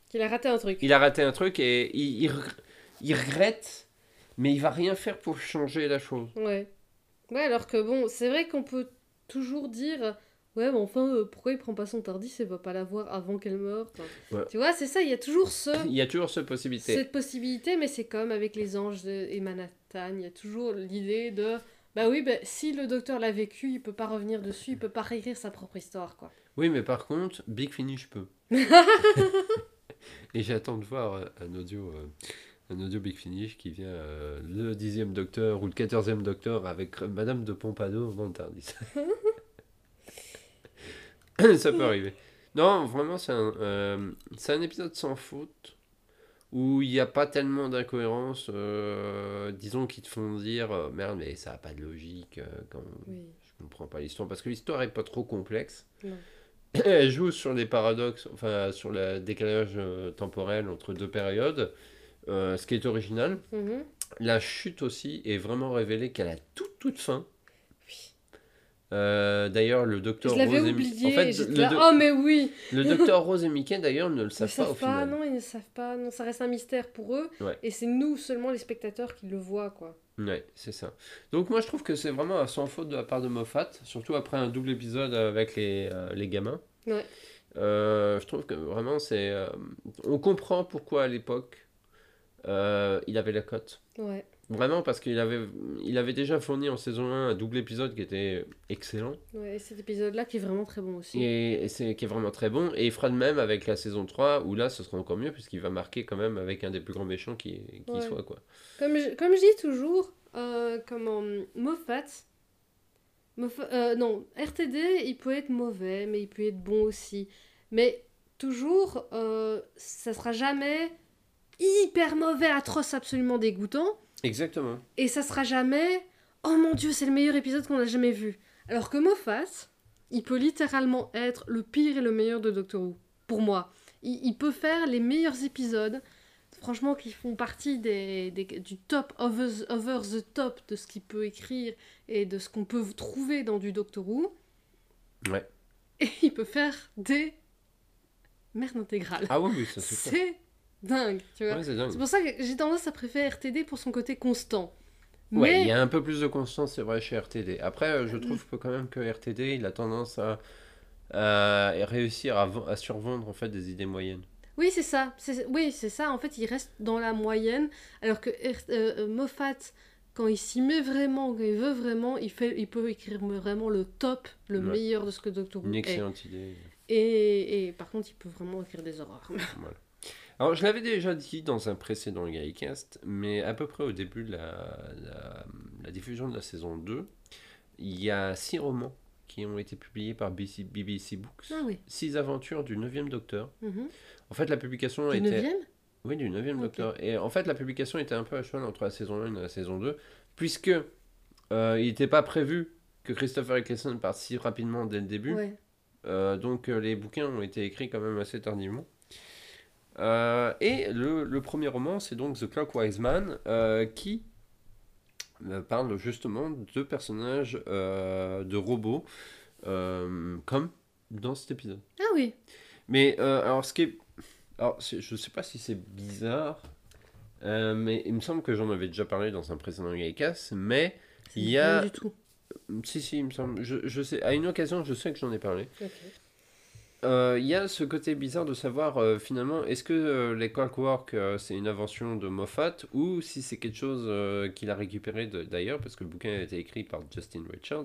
Qu'il a raté un truc. Il a raté un truc et il, il, reg- il regrette, mais il va rien faire pour changer la chose. Ouais. Ouais, alors que bon, c'est vrai qu'on peut toujours dire ouais, mais enfin, euh, pourquoi il prend pas son Tardis et va pas la voir avant qu'elle meure. Enfin, Ouais. tu vois, c'est ça, il y a toujours ce, Il y a toujours cette possibilité. cette possibilité, mais c'est comme avec les anges de- et Manhattan, il y a toujours l'idée de bah oui, bah, si le docteur l'a vécu, il peut pas revenir dessus, il peut pas réécrire sa propre histoire, quoi. Oui, mais par contre, Big Finish peut. Et j'attends de voir euh, un audio, euh, un audio Big Finish qui vient euh, le dixième docteur ou le quatorzième docteur avec euh, Madame de Pompadour dans le Tardis. Ça peut arriver. Non, vraiment, c'est un, euh, c'est un épisode sans faute où il n'y a pas tellement d'incohérences, euh, disons, qui te font dire euh, merde, mais ça n'a pas de logique, euh, quand Oui, je comprends pas l'histoire, parce que l'histoire est pas trop complexe. non. Elle joue sur les paradoxes, enfin sur le décalage euh, temporel entre deux périodes, euh, ce qui est original. Mhm. La chute aussi est vraiment révélée qu'à la toute toute fin. Oui. Euh, d'ailleurs, le docteur Je l'avais Rose et Mi- oublié, en fait, et j'étais le, là, do- oh mais oui! le docteur Rose et Mickey d'ailleurs ne le Ils savent ne pas au savent pas, final. non, ils ne savent pas, non, ça reste un mystère pour eux, Ouais. et c'est nous seulement les spectateurs qui le voient, quoi. Ouais, c'est ça. Donc moi je trouve que c'est vraiment un sans faute de la part de Moffat, surtout après un double épisode avec les, euh, les gamins. Ouais. Euh, je trouve que vraiment c'est... euh, on comprend pourquoi à l'époque euh, il avait la cote. Ouais. Vraiment parce qu'il avait, il avait déjà fourni en saison un un double épisode qui était excellent. Ouais, et cet épisode-là qui est vraiment très bon aussi. Et, et c'est qui est vraiment très bon. Et il fera de même avec la saison trois où là ce sera encore mieux puisqu'il va marquer quand même avec un des plus grands méchants qui, qui Ouais. soit quoi. Comme je, comme je dis toujours, euh, comment, Moffat, Moffat- euh, non, R T D, il peut être mauvais, mais il peut être bon aussi. Mais toujours, euh, ça sera jamais hyper mauvais, atroce, absolument dégoûtant. Exactement. Et ça sera jamais oh mon dieu, c'est le meilleur épisode qu'on a jamais vu. Alors que Moffat, il peut littéralement être le pire et le meilleur de Doctor Who. Pour moi. Il, il peut faire les meilleurs épisodes, franchement, qui font partie des, des- du top, over, over the top de ce qu'il peut écrire et de ce qu'on peut trouver dans du Doctor Who. Ouais. Et il peut faire des merdes intégrales. Ah oui, oui, ça c'est clair. C'est dingue, tu vois. Ouais, c'est dingue. C'est pour ça que j'ai tendance à préférer R T D pour son côté constant. Ouais, il Mais y a un peu plus de constance, c'est vrai, chez R T D. Après, euh, je trouve que quand même que R T D, il a tendance à, à réussir à, ven- à survendre en fait des idées moyennes. oui, c'est ça. C'est- Oui, c'est ça. En fait, il reste dans la moyenne. Alors que R- euh, euh, Moffat, quand il s'y met vraiment, quand il veut vraiment, il, fait, il peut écrire vraiment le top, le Ouais. meilleur de ce que Doctor Who Une est. excellente idée. Et, et par contre, il peut vraiment écrire des horreurs. Voilà. Alors, je l'avais déjà dit dans un précédent Gaïcast, mais à peu près au début de la, la, la diffusion de la saison deux, il y a six romans qui ont été publiés par B C B B C Books. Ah oui. Six aventures du neuvième Docteur. Mhm. En fait, la publication Du était... neuvième. Oui, du neuvième Ok. Docteur. Et en fait, la publication était un peu à cheval entre la saison un et la saison deux, puisque euh, il n'était pas prévu que Christopher Eccleston parte si rapidement dès le début. Ouais. Euh, donc euh, les bouquins ont été écrits quand même assez tardivement. Euh, et le, le premier roman, c'est donc The Clockwise Man, euh, qui euh, parle justement de personnages euh, de robots, euh, comme dans cet épisode. Ah oui. Mais euh, alors, ce qui est. Alors, c'est- je sais pas si c'est bizarre, euh, mais il me semble que j'en avais déjà parlé dans un précédent Gaïcas, mais Ça il me y dit rien a. du tout. Si, si, il me semble. Je, je sais, à une occasion, je sais que j'en ai parlé. Ok. Euh, Il y a ce côté bizarre de savoir euh, finalement est-ce que euh, les clockwork euh, c'est une invention de Moffat ou si c'est quelque chose euh, qu'il a récupéré de- d'ailleurs parce que le bouquin a été écrit par Justin Richards.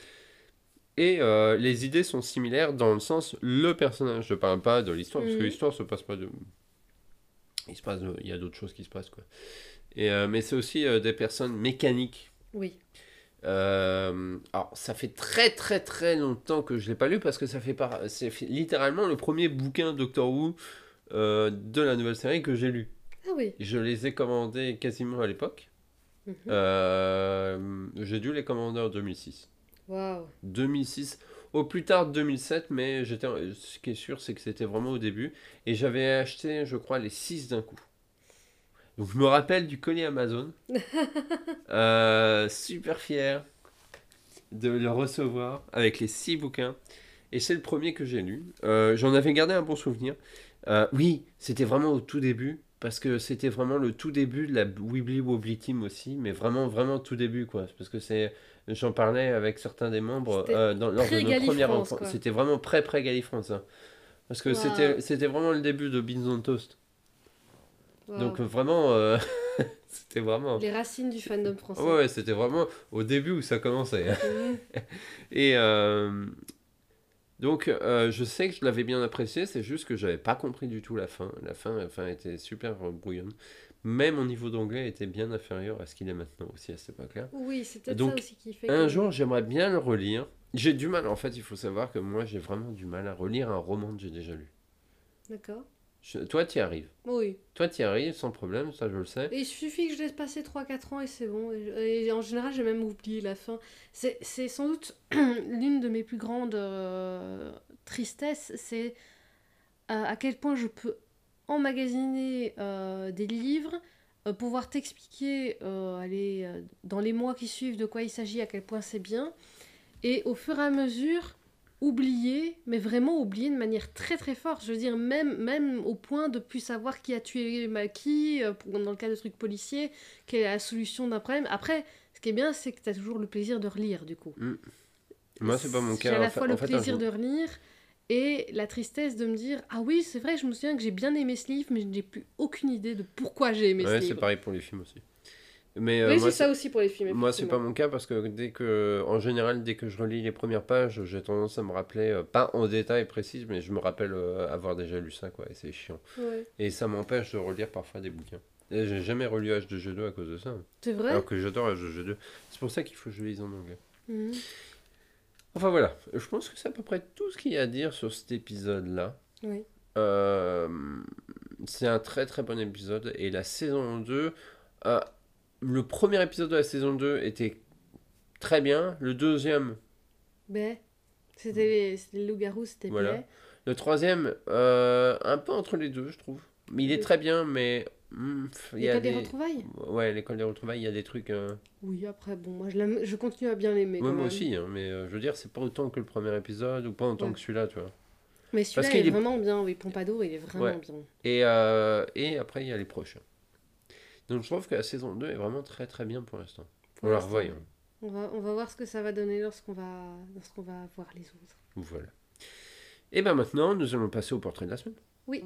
Et euh, les idées sont similaires dans le sens le personnage. Je parle pas de l'histoire parce que Mhm. l'histoire se passe pas de. Il se passe, de- il y a d'autres choses qui se passent quoi. Et euh, mais c'est aussi euh, des personnes mécaniques. Oui. Euh, alors, ça fait très très très longtemps que je l'ai pas lu parce que ça fait par... c'est fi- littéralement le premier bouquin Doctor Who euh, de la nouvelle série que j'ai lu. Ah oui. Je les ai commandés quasiment à l'époque. Mhm. Euh, j'ai dû les commander en deux mille six. Waouh. deux mille six, au plus tard deux mille sept, mais j'étais, ce qui est sûr, c'est que c'était vraiment au début. Et j'avais acheté, je crois, les six d'un coup. Donc je me rappelle du colis Amazon. Euh, super fier de le recevoir avec les six bouquins. Et c'est le premier que j'ai lu. Euh, j'en avais gardé un bon souvenir. Euh, oui, c'était vraiment au tout début. Parce que c'était vraiment le tout début de la Wibbly Wobbly Team aussi. Mais vraiment, vraiment tout début, quoi. Parce que c'est... J'en parlais avec certains des membres C'était euh, dans, lors de nos premières pré-Galifrance, rencontres. quoi. C'était vraiment pré-pré Galifrance. Hein. Parce que Waouh. c'était, c'était vraiment le début de Beans on Toast. Donc Waouh. euh, vraiment, euh, c'était vraiment... Les racines du fandom Ouais, français. ouais, c'était vraiment au début où ça commençait. Mhm. Et euh, donc, euh, je sais que je l'avais bien apprécié, c'est juste que j'avais pas compris du tout la fin. La fin, enfin, était super euh, brouillonne. Même mon niveau d'anglais était bien inférieur à ce qu'il est maintenant aussi à cette époque-là. Oui, c'est peut-être ça Donc, aussi qui fait un que... jour, j'aimerais bien le relire. J'ai du mal, en fait, il faut savoir que moi, j'ai vraiment du mal à relire un roman que j'ai déjà lu. D'accord. Je- toi, tu y arrives. Oui. Toi, tu y arrives sans problème, ça, je le sais. Et il suffit que je laisse passer trois quatre ans et c'est bon. Et, et en général, j'ai même oublié la fin. C'est, c'est sans doute l'une de mes plus grandes euh, tristesses, c'est euh, à quel point je peux emmagasiner euh, des livres, euh, pouvoir t'expliquer euh, allez, euh, dans les mois qui suivent de quoi il s'agit, à quel point c'est bien, et au fur et à mesure oublier, mais vraiment oublier de manière très très forte. Je veux dire, même, même au point de plus savoir qui a tué qui, euh, pour- dans le cas de trucs policiers, quelle est la solution d'un problème. Après, ce qui est bien, c'est que tu as toujours le plaisir de relire, du coup. Mm. Moi, c'est pas mon J'ai cas. à la En fait, fois le en fait, un plaisir jour- de relire et la tristesse de me dire ah oui, c'est vrai, je me souviens que j'ai bien aimé ce livre, mais je n'ai plus aucune idée de pourquoi j'ai aimé Ouais, ce c'est livre. pareil pour les films aussi. Mais euh, Oui, moi, c'est ça c'est... aussi pour les films, moi, c'est pas effectivement. mon cas parce que dès que, en général, dès que je relis les premières pages, j'ai tendance à me rappeler, euh, pas en détail précis, mais je me rappelle euh, avoir déjà lu ça, quoi, et c'est chiant. Ouais. Et ça m'empêche de relire parfois des bouquins. Et j'ai jamais relu H deux G deux à cause de ça. C'est vrai. Alors que j'adore H deux G deux. C'est pour ça qu'il faut que je lise en anglais. Mhm. Enfin voilà, je pense que c'est à peu près tout ce qu'il y a à dire sur cet épisode-là. Oui. Euh, c'est un très très bon épisode. Et la saison deux, euh, le premier épisode de la saison deux était très bien. Le deuxième, Ben, c'était les, c'était les loups-garous, c'était voilà. Play. Le troisième, euh, un peu entre les deux, je trouve. Mais il est Le- très bien, mais hmm, il y a L'école des des... retrouvailles. Ouais, l'école des retrouvailles, il y a des trucs... euh, Oui, après, bon, moi je, l'aime- je continue à bien l'aimer ouais, quand moi même. aussi, hein, mais euh, je veux dire, c'est pas autant que le premier épisode ou pas autant Ouais. que celui-là, tu vois. Mais Parce celui-là qu'il est est- vraiment bien, oui, Pompadour, il est vraiment Ouais. bien. Et, euh, et après, il y a les prochains. Donc je trouve que la saison deux est vraiment très très bien pour l'instant. Pour On la l'instant, revoit. ouais. On va, on va voir ce que ça va donner lorsqu'on va, lorsqu'on va voir les autres. Voilà. Et bien maintenant, nous allons passer au portrait de la semaine. Oui.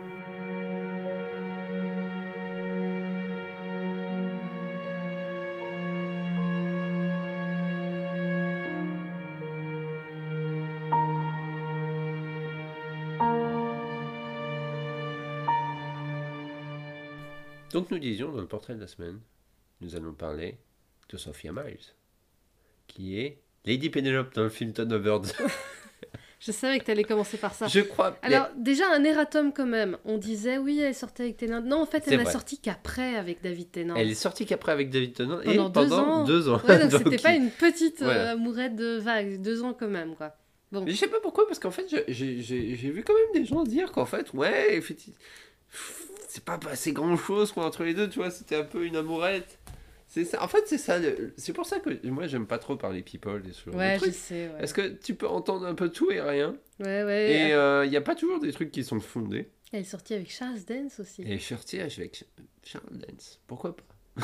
Donc nous disions dans le portrait de la semaine, nous allons parler de Sophia Myles, qui est Lady Penelope dans le film Thunderbirds. Je savais que tu allais commencer par ça. Je crois. Alors, déjà, un erratum quand même. On disait, oui, elle sortait avec Tennant. Non, en fait, C'est elle n'a vrai. sorti qu'après avec David Tennant. Elle est sortie qu'après avec David Tennant et Pendant deux pendant ans. deux ans. Ouais, donc, Donc, c'était pas il- une petite euh, Voilà. amourette de vague. Deux ans quand même, quoi. Bon. Mais je sais pas pourquoi, parce qu'en fait, je- j'ai j'ai- j'ai vu quand même des gens dire qu'en fait, ouais, effectivement, c'est pas passé grand chose quoi, entre les deux, tu vois, c'était un peu une amourette. C'est ça. En fait, c'est ça. le- C'est pour ça que moi, j'aime pas trop parler people et ce genre de Ouais, je trucs. sais, ouais. Parce que tu peux entendre un peu tout et rien. Ouais, ouais. Et il n'y a pas toujours des trucs qui sont fondés. Elle est sortie avec Charles Dance aussi. Et Shirty avec Charles Dance. Pourquoi pas?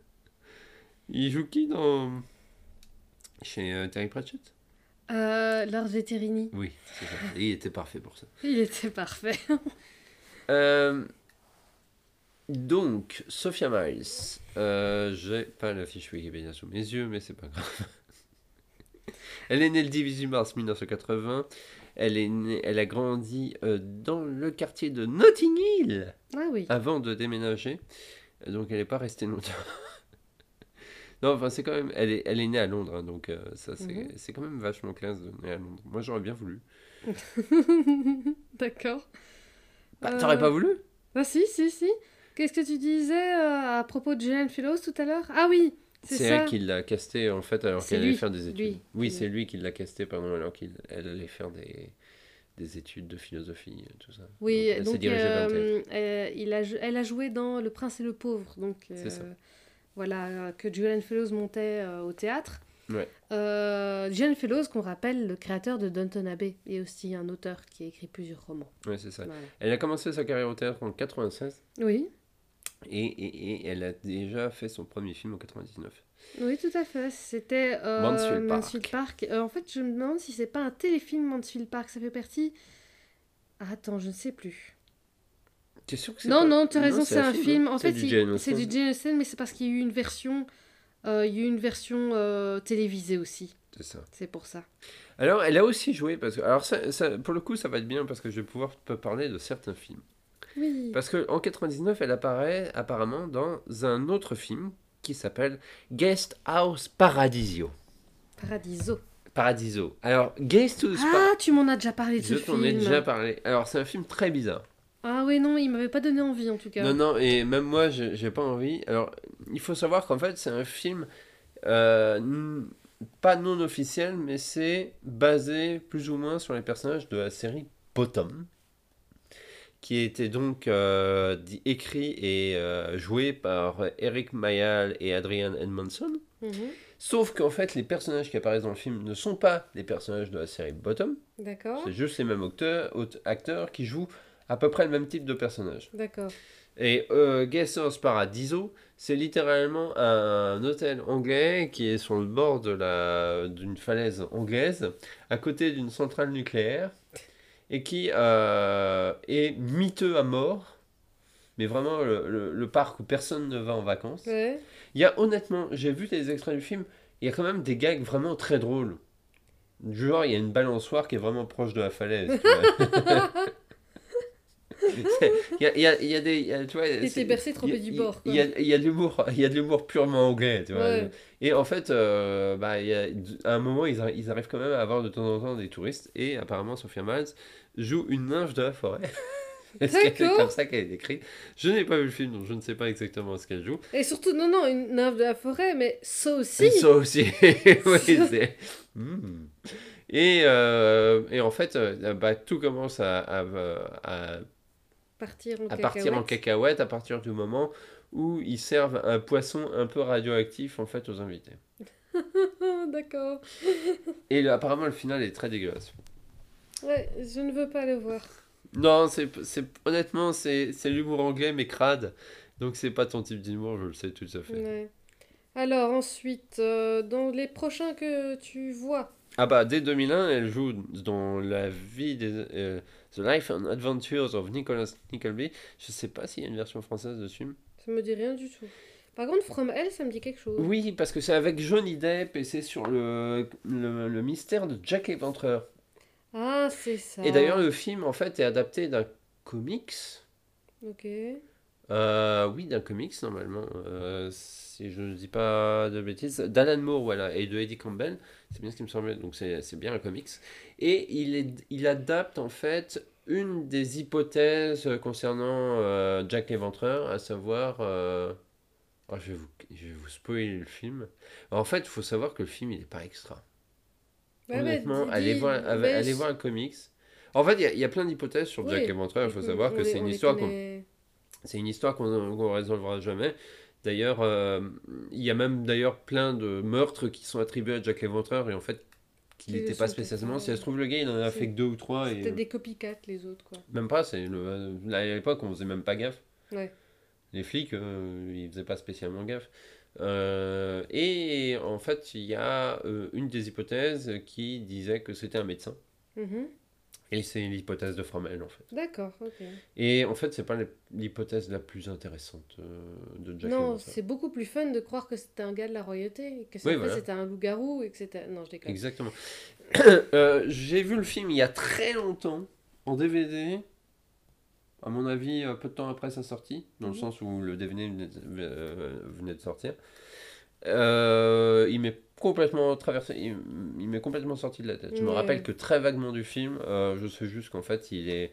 Il joue qui dans. Chez euh, Terry Pratchett? Euh, Lord Veterini. Oui, c'est ça. Il était parfait pour ça. Il était parfait. Euh, donc, Sophia Myles. Euh, J'ai pas la fiche Wikipédia sous mes yeux, mais c'est pas grave. Elle est née le dix-huit mars mille neuf cent quatre-vingts. Elle, est née, elle a grandi euh, dans le quartier de Notting Hill Ah oui. avant de déménager. Donc, elle n'est pas restée longtemps. Non, enfin, c'est quand même. Elle est, elle est née à Londres, hein, donc euh, ça, c'est Mhm. c'est quand même vachement classe de naître à Londres. Moi, j'aurais bien voulu. D'accord. Bah, Euh, t'aurais pas voulu? Ah si, si, si. Qu'est-ce que tu disais euh, à propos de Gillian Fellows tout à l'heure? Ah oui, c'est C'est ça. elle qui l'a casté en fait alors C'est qu'elle allait lui, faire des études. lui, oui, qui c'est l'a- lui qui l'a casté pardon alors qu'elle allait faire des, des études de philosophie tout ça. Oui, elle s'est donc dirigée vers le euh, théâtre. euh, il a, jou- elle a joué dans Le Prince et le Pauvre. Donc euh, C'est ça. voilà, euh, que Gillian Fellows montait euh, au théâtre. Ouais, Euh, Jean Fellows, qu'on rappelle, le créateur de Downton Abbey, et aussi un auteur qui a écrit plusieurs romans. ouais, c'est ça. Voilà. Elle a commencé sa carrière au théâtre en quatre-vingt-seize Oui, et, et, et elle a déjà fait son premier film en quatre-vingt-dix-neuf. oui, tout à fait. C'était euh, Mansfield Mansfield Park. Park. Euh, en fait, je me demande si c'est pas un téléfilm Mansfield Park. Ça fait partie. Ah, attends, je ne sais plus. T'es sûr que c'est Non, pas... non, tu as Non, raison, c'est c'est un un film, hein. film. En C'est fait, du il- Jane c'est du Austen. Jane Austen, mais c'est parce qu'il y a eu une version, euh, il y a eu une version euh, télévisée aussi. C'est ça. C'est pour ça. Alors, elle a aussi joué, parce que... Alors, ça, ça- pour le coup, ça va être bien, parce que je vais pouvoir te parler de certains films. Oui. Parce qu'en quatre-vingt-dix-neuf, elle apparaît apparemment dans un autre film qui s'appelle Guest House Paradisio. Paradiso. Paradiso. Alors, Guest House Ah, tu m'en as déjà parlé de ce Je t'en ai film. déjà parlé. Alors, c'est un film très bizarre. Ah oui, non, il m'avait pas donné envie en tout cas. Non, non, et même moi, j'ai j'ai pas envie. Alors, il faut savoir qu'en fait, c'est un film euh, n- pas non officiel, mais c'est basé plus ou moins sur les personnages de la série Bottom, qui était donc euh, dit- écrit et euh, joué par Eric Mayall et Adrian Edmondson. Mhm. Sauf qu'en fait, les personnages qui apparaissent dans le film ne sont pas les personnages de la série Bottom. D'accord, C'est juste les mêmes acteurs, aute- acteurs qui jouent à peu près le même type de personnage. d'accord. Et euh, Guest House Paradiso, c'est littéralement un hôtel anglais qui est sur le bord de la, d'une falaise anglaise, à côté d'une centrale nucléaire, et qui euh, est miteux à mort, mais vraiment le, le- le parc où personne ne va en vacances. Ouais. Il y a honnêtement, j'ai vu les extraits du film, il y a quand même des gags vraiment très drôles. Du genre, il y a une balançoire qui est vraiment proche de la falaise. Tu vois. Il y a, il y a- il y a des. il y a- tu vois, Il c'est- était bercé, il y trempé a- du il- bord, Il quoi. y a, il y a de l'humour, il y a de l'humour purement anglais, tu vois. Ouais. Et en fait, euh, bah, il y a- à un moment, ils, arri- ils arrivent quand même à avoir de temps en temps des touristes. Et apparemment, Sophia Myles joue une nymphe de la forêt. Est-ce qu'elle est D'accord. comme ça qu'elle est décrite? Je n'ai pas vu le film, donc je ne sais pas exactement ce qu'elle joue. Et surtout, non, non, une nymphe de la forêt, mais ça aussi. Et ça aussi, oui, c'est... Hmm. Et, euh, et en fait, euh, bah, tout commence à, à, à Partir en à partir en cacahuète. cacahuète à partir du moment où ils servent un poisson un peu radioactif en fait aux invités. Ah, d'accord. Et le- apparemment le final est très dégueulasse. Ouais, je ne veux pas le voir. Non, c'est c'est honnêtement c'est c'est l'humour anglais mais crade. Donc c'est pas ton type d'humour, je le sais tout à fait. Ouais. Alors, ensuite, euh, dans les prochains que tu vois. Ah bah dès deux mille un, elle joue dans la vie des euh, The Life and Adventures of Nicholas Nickleby. Je sais pas s'il y a une version française dessus. Ça me dit rien du tout. Par contre, From Hell, ça me dit quelque chose. Oui, parce que c'est avec Johnny Depp et c'est sur le, le, le mystère de Jack l'Éventreur. Ah, c'est ça. Et d'ailleurs, le film, en fait, est adapté d'un comics. Ok. Euh, oui, d'un comics, normalement. Euh, si je ne dis pas de bêtises. D'Alan Moore, voilà, et de Eddie Campbell. C'est bien ce qui me semblait. Donc, c'est c'est bien un comics. Et il, est, il adapte, en fait, une des hypothèses concernant euh, Jack l'Éventreur, à savoir... euh, oh, je vais vous, je vais vous spoiler le film. En fait, il faut savoir que le film, il n'est pas extra. Ouais, Honnêtement, bah, dis- allez dis- voir, bah, allez je- voir un comics. En fait, il y a- il y, a plein d'hypothèses sur Jack Oui, l'Éventreur. Il faut on- savoir on que les- c'est on une les histoire qu'on connaît. c'est une histoire qu'on ne résolvera jamais. D'ailleurs, euh, il y a même d'ailleurs plein de meurtres qui sont attribués à Jack l'Éventreur et en fait, qu'il Qui n'était sont pas peut-être spécialement. pas- Si ça se trouve, le gars, il en a C'est- fait que deux ou trois. Et... C'était des copycats, les autres, quoi. Même pas, c'est le... là, à l'époque, on faisait même pas gaffe. Ouais. Les flics, euh, ils faisaient pas spécialement gaffe. Euh, et en fait, il y a euh, une des hypothèses qui disait que c'était un médecin. Mhm. Et c'est l'hypothèse de Fromel, en fait. D'accord, ok. Et en fait, c'est pas l'hypothèse la plus intéressante euh, de Jack Non, l'Éventreur. c'est beaucoup plus fun de croire que c'était un gars de la royauté, et que ça Oui, fait voilà. c'était un loup-garou, et que c'était... Non, je déconne. Exactement. Euh, j'ai vu le film il y a très longtemps, en D V D, à mon avis, euh, peu de temps après sa sortie, dans le Mhm. sens où le D V D venait de, euh, venait de sortir. Euh, il m'est complètement traversé, il, il m'est complètement sorti de la tête. Je me Ouais. rappelle que très vaguement du film, euh, je sais juste qu'en fait, il est.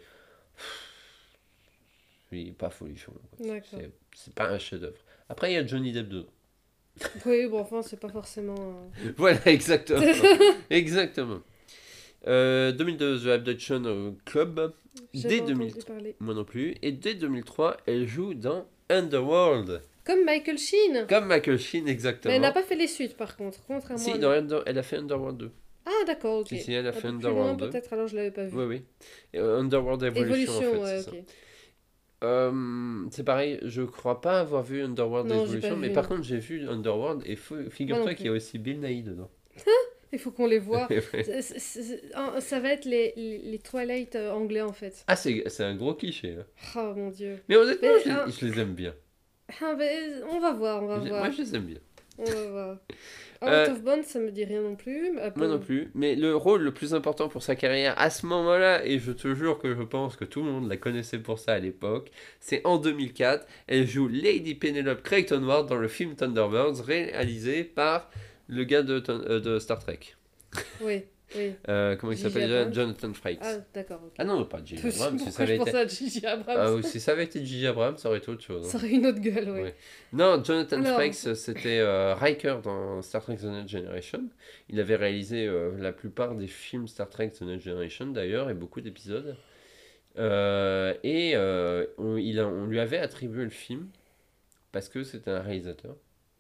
Il est pas folichon, quoi. D'accord. C'est c'est pas un chef-d'œuvre. Après, il y a Johnny Depp dedans. Oui, bon, enfin, c'est pas forcément... euh, Voilà, exactement. Exactement. Euh, deux mille deux, The Abduction Club. J'ai Dès pas deux mille entendu trois, parler. moi non plus. Et dès deux mille trois, elle joue dans Underworld. Comme Michael Sheen. Comme Michael Sheen, exactement. Mais elle n'a pas fait les suites, par contre. Contrairement Si, à... dans Under- elle a fait Underworld deux. Ah, d'accord, ok. Si, si, elle a Un fait peu plus Underworld loin, deux. peut-être, alors je l'avais pas vu. Oui, oui. Et, euh, Underworld Evolution, Évolution, en fait, ouais, c'est ok. ça. Euh, c'est pareil, je crois pas avoir vu Underworld Non, j'ai Evolution, pas mais vu, par non. contre j'ai vu Underworld et fou- Moi figure-toi non qu'il y a aussi Bill Nighy dedans. Il faut qu'on les voit. Ouais. C'est- c'est- c'est- ah, ça va être les, les, les Twilight euh, anglais, en fait. Ah, c'est c'est un gros cliché. Hein. Oh, mon Dieu. Mais honnêtement, Mais, je, les- ah. je les aime bien. Ah, mais on va voir, on va Je- voir. Moi, je les aime bien. On va voir. Out Euh, of Bounds, ça me dit rien non plus. mais, euh, Moi bon. non plus. Mais le rôle le plus important pour sa carrière à ce moment-là, et je te jure que je pense que tout le monde la connaissait pour ça à l'époque, c'est en deux mille quatre. Elle joue Lady Penelope Creighton Ward dans le film Thunderbirds, réalisé par le gars de, Thun- euh, de Star Trek. Oui, oui. Euh, comment il J J s'appelle déjà? Abrams. Jonathan Frakes. Ah, d'accord, ok. Ah non, pas J J Abrams. Si ça Pourquoi avait je été... pensais à J J Abrams? Ah, oui, si ça avait été J J Abrams, ça aurait été autre chose. Ça hein. aurait une autre gueule, oui. Ouais. Non, Jonathan Alors. Frakes, c'était euh, Riker dans Star Trek The Next Generation. Il avait réalisé euh, la plupart des films Star Trek The Next Generation d'ailleurs, et beaucoup d'épisodes. Euh, et euh, on, il a- on lui avait attribué le film parce que c'était un réalisateur.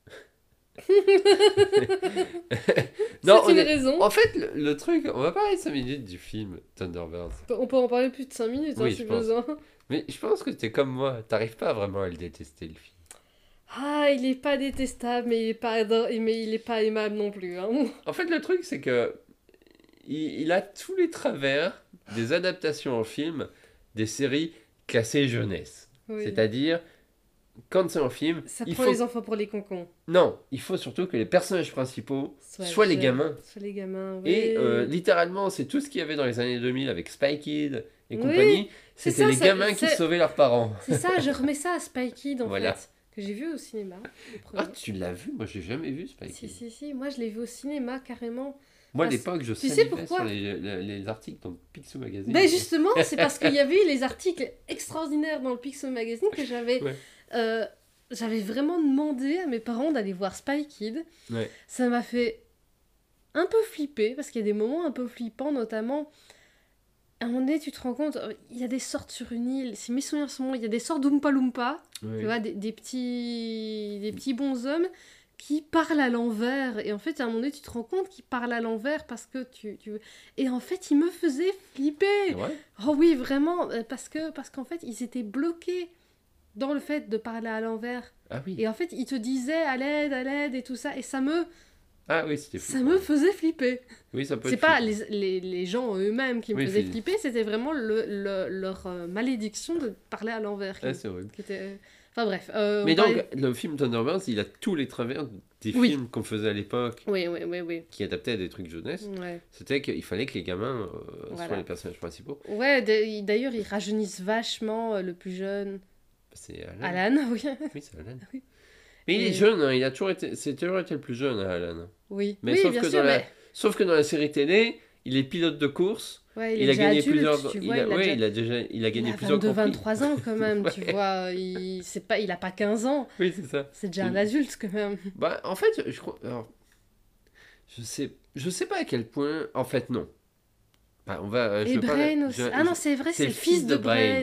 Non, C'est on une est- raison. En fait, le, le truc, on va parler cinq minutes du film Thunderbirds. On peut en parler plus de cinq minutes, hein, Oui, si je pense. besoin. Mais je pense que t'es comme moi, t'arrives pas vraiment à le détester le film. Ah, il est pas détestable, mais il est pas, ador- mais il est pas aimable non plus. Hein. En fait, le truc, c'est que il, il a tous les travers des adaptations en film des séries classées jeunesse. Oui. C'est-à-dire, quand c'est en film, Ça il prend faut... les enfants pour les concons. Non, il faut surtout que les personnages principaux Soit, soient les jeunes, gamins. Soit les gamins, oui. Et euh, littéralement, c'est tout ce qu'il y avait dans les années deux mille avec Spy Kid et Oui, compagnie. c'est C'était ça, les ça- gamins qui c'est- sauvaient leurs parents. C'est ça, je remets ça à Spy Kid, en Voilà. fait. Que j'ai vu au cinéma. le Ah, premier. tu l'as vu? Moi, j'ai jamais vu Spy Si, Kid. si, si. Moi, je l'ai vu au cinéma, carrément. Moi, à Parce- l'époque, je tu sais salivais pourquoi sur les, les, les articles dans Picsou Magazine. Ben justement, c'est parce qu'il y avait eu les articles extraordinaires dans le Pixel Magazine que j'avais Ouais. euh, j'avais vraiment demandé à mes parents d'aller voir Spy Kid. Ouais. Ça m'a fait un peu flipper, parce qu'il y a des moments un peu flippants, notamment... À un moment donné, tu te rends compte, euh, il y a des sortes sur une île, si mes souvenirs sont bons, il y a des sortes d'Oompa Loompa, Ouais. tu vois, des, des petits, des petits bonshommes qui parlent à l'envers. Et en fait, à un moment donné, tu te rends compte qu'ils parlent à l'envers parce que tu, tu... Et en fait, ils me faisaient flipper. Ouais. Oh oui, vraiment, euh, parce que parce qu'en fait, ils étaient bloqués dans le fait de parler à l'envers. Ah oui. Et en fait, ils te disaient à l'aide, à l'aide et tout ça. Et ça me, Ah oui, c'était ça flippant. me faisait flipper. Oui, ça peut C'est être pas flippant. les, les, les gens eux-mêmes qui me Oui, faisaient c'est- flipper, c'était vraiment le, le- leur euh, malédiction de parler à l'envers. Qui, Ah, c'est horrible. qui était... Enfin bref. euh, Mais on donc, parlait- le film Thunderbirds, il a tous les travers des Oui. films qu'on faisait à l'époque, Oui, oui, oui, oui. qui adaptaient à des trucs jeunesse. Ouais, C'était qu'il fallait que les gamins euh, Voilà. soient les personnages principaux. ouais d- d'ailleurs, ils rajeunissent vachement euh, le plus jeune. C'est Alan. Alan, oui. Oui, c'est Alan. Oui. Mais il Et- est jeune, hein, il a toujours été, c'est toujours été le plus jeune, hein, Alan. Oui, Mais oui sauf, bien que sûr, dans la, mais... sauf que dans la série télé, il est pilote de course. Ouais, il, Il, est a déjà gagné adulte, plusieurs. tu il vois, a, il a ouais, déjà... il a déjà, il a gagné il a plusieurs vingt-deux, prix. vingt-trois ans quand même, tu Ouais. vois. Il... C'est pas... il a pas quinze ans. Oui, c'est ça. C'est déjà un Il- adulte quand même. Bah, en fait, je crois. Alors, je sais, je sais pas à quel point. En fait, non. Bah, on va. euh, je Et vais pas- Brain aussi. je- Ah non, c'est vrai, c'est le fils de Brain.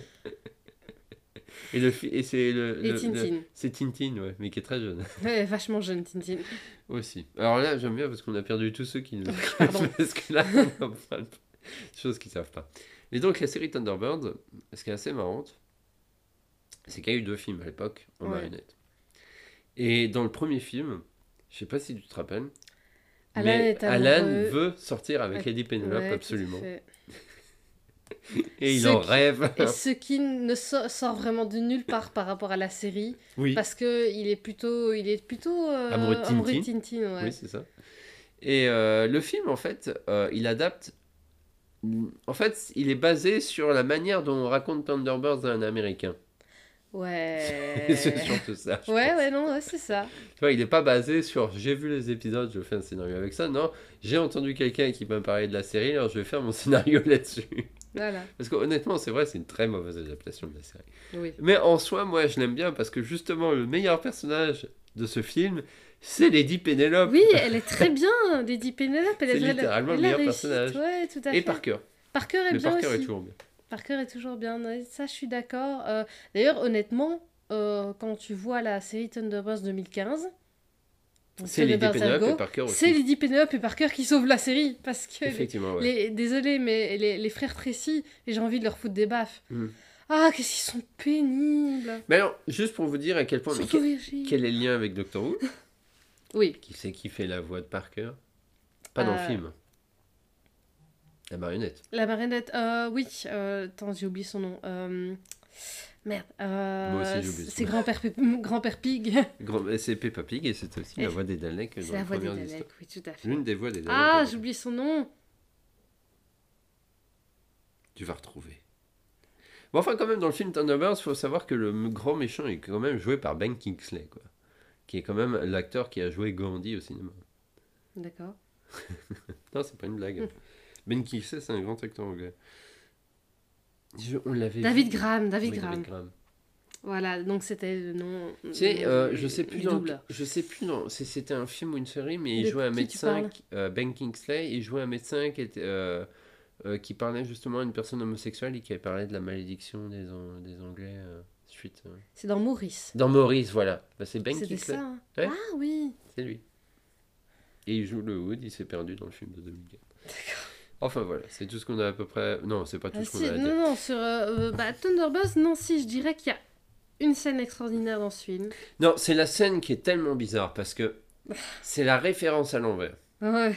et le fi- et c'est le, Et le- le- Tintin. c'est Tintin, ouais, mais qui est très jeune Ouais, vachement jeune, Tintin. aussi. Alors là, j'aime bien parce qu'on a perdu tous ceux qui nous Pardon. parce que là, on en parle pas. Choses qu'ils savent pas. Et donc la série Thunderbirds, ce qui est assez marrante, c'est qu'il y a eu deux films à l'époque en Ouais. marionnette. Et dans le premier film, je sais pas si tu te rappelles, Alan mais est Alan amoureux. veut sortir avec Ouais, Lady Penelope Ouais, tout à absolument. fait. Et il Ce en qui- rêve. Et ce qui ne so- sort vraiment de nulle part par rapport à la série, Oui, parce que il est plutôt, il est plutôt euh, Amoureux de Tintin. Tintin, ouais. oui, c'est ça. Et euh, le film, en fait, euh, il adapte. En fait, il est basé sur la manière dont on raconte Thunderbirds à un Américain. Ouais. c'est surtout ça. je Ouais, pense. ouais, non, ouais, c'est ça. Tu vois, il n'est pas basé sur j'ai vu les épisodes, je fais un scénario avec ça. Non, j'ai entendu quelqu'un qui m'a parlé de la série, alors je vais faire mon scénario là-dessus. Voilà. Parce que honnêtement, c'est vrai, c'est une très mauvaise adaptation de la série. Oui. Mais en soi, moi, je l'aime bien parce que justement, le meilleur personnage de ce film, c'est Lady Penelope. Oui, elle est très bien, Lady Penelope. Elle C'est elle- littéralement elle le a meilleur réussi. personnage. Ouais, tout à Et fait. Parker. Parker est Mais bien Parker aussi. est toujours bien. Parker est toujours bien. Ouais, ça, je suis d'accord. Euh, D'ailleurs, honnêtement, euh, quand tu vois la série Thunderbirds deux mille quinze, donc C'est Lady Thunderbirds Penelope et Ergo, Parker c'est aussi. Lady Penelope et Parker qui sauvent la série. Parce que, les, Effectivement, ouais. les- désolé, mais les, les frères Tracy, et j'ai envie de leur foutre des baffes. Mm. Ah, qu'est-ce qu'ils sont pénibles. Mais alors, juste pour vous dire à quel point... mais Surtout quel, Virginie. quel est le lien avec Doctor Who? Oui. Qui c'est qui fait la voix de Parker? Pas dans le Euh, film. La marionnette. La marionnette, euh, oui. euh, attends, j'ai oublié son nom. Euh, merde. euh, Moi aussi, j'ai oublié son c'est nom. Grand-Père Pe- Grand-Père Pig. Grand- C'est Peppa Pig et c'est aussi Et- la voix des Daleks C'est dans la les voix des premières Daleks, histoires. oui, tout à fait. L'une des voix des Daleks. Ah, dans- j'ai oublié son nom. Tu vas retrouver. Bon, enfin, quand même, dans le film Thunderbirds, il faut savoir que le m- grand méchant est quand même joué par Ben Kingsley, quoi. Qui est quand même l'acteur qui a joué Gandhi au cinéma. D'accord. Non, c'est pas une blague. Mm. Ben Kingsley, c'est un grand acteur anglais. Je- on l'avait David vu. Graham, David Oui, Graham. David Graham. Voilà, donc c'était le nom. Tu sais, le nom euh, du- je sais plus du dans, doubleur. je sais plus dans, c'est- c'était un film ou une série, mais il De jouait un qui tu médecin, parles qui- euh, Ben Kingsley, il jouait un médecin qui était, euh, euh, qui parlait justement à une personne homosexuelle et qui avait parlé de la malédiction des, An- des Anglais euh, suite. euh. C'est dans Maurice. Dans Maurice, voilà. Bah, c'est Ben C'était Kingsley, ça. hein. Ouais. Ah oui. c'est lui. Et il joue le Hood, il s'est perdu dans le film de deux mille quatre. Enfin voilà, c'est tout ce qu'on a à peu près. Non, c'est pas tout Ah, ce qu'on si, a à non, dire. non, sur euh, euh, bah, Thunderbirds, non, si, je dirais qu'il y a une scène extraordinaire dans ce film. Non, c'est la scène qui est tellement bizarre parce que c'est la référence à l'envers. Ouais.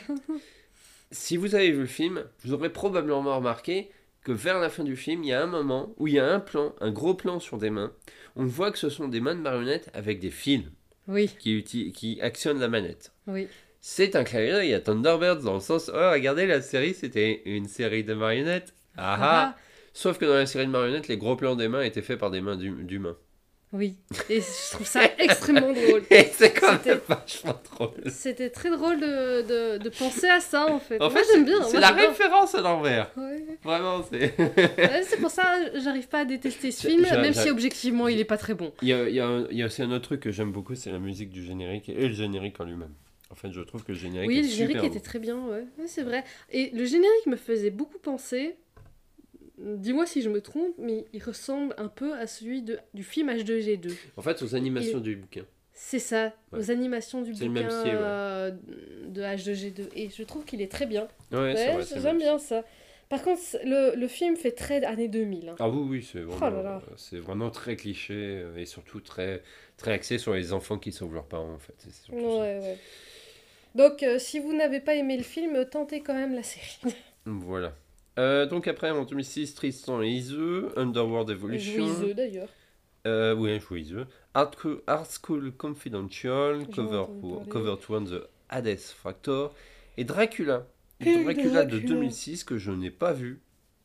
Si vous avez vu le film, vous aurez probablement remarqué que vers la fin du film, il y a un moment où il y a un plan, un gros plan sur des mains. On voit que ce sont des mains de marionnettes avec des fils Oui, qui, uti- qui actionnent la manette. oui. C'est un clin d'œil à Thunderbirds dans le sens, oh regardez la série, c'était une série de marionnettes. Ah ah. Sauf que dans la série de marionnettes, les gros plans des mains étaient faits par des mains d'hum- d'humains. Oui. Et je trouve ça extrêmement drôle. Et c'est quand même C'était- vachement drôle. C'était très drôle de, de, de penser à ça, en fait. En Moi, fait, j'aime bien. c'est moi, la j'adore. référence à l'envers. Ouais. Vraiment, c'est... Ouais, c'est pour ça que j'arrive pas à détester ce J'a- film, j'a- même j'a- si objectivement il est pas très bon. Il y a, il y a un- il y a aussi un autre truc que j'aime beaucoup, c'est la musique du générique et le générique en lui-même. En fait, je trouve que le générique Oui, est le générique super était beau. très bien, ouais. Ouais, c'est vrai. Et le générique me faisait beaucoup penser, dis-moi si je me trompe, mais il ressemble un peu à celui de, du film H deux G deux. En fait, aux animations du bouquin. C'est ça, Ouais. aux animations du C'est le bouquin même style, ouais. euh, de H deux G deux. Et je trouve qu'il est très bien. Ouais, c'est Ouais, vrai, c'est j'aime vrai. bien ça. Par contre, c'est- le, le film fait très années deux mille. hein. Ah oui, oui, c'est vraiment, Oh là là. c'est vraiment très cliché euh, et surtout très, très axé sur les enfants qui sauvent leurs parents, en fait. C'est surtout ça. Ouais, ouais. Donc, euh, si vous n'avez pas aimé le film, tentez quand même la série. Voilà. Euh, donc après, en deux mille six, Tristan et Iseult, Underworld Evolution. Jouiseux d'ailleurs. Euh, oui, Jouiseux. Art, Co- Art School Confidential, J'en ai Cover, entendu parler. Cover to One, The Hades Factor. Et Dracula. Que Dracula de Dracula. deux mille six que je n'ai pas vu.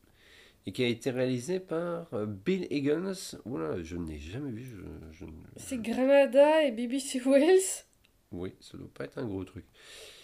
Et qui a été réalisé par euh, Bill Higgins. Oula, je n'ai jamais vu. Je, je ne- C'est Granada et B B C Wells. Oui, ça doit pas être un gros truc.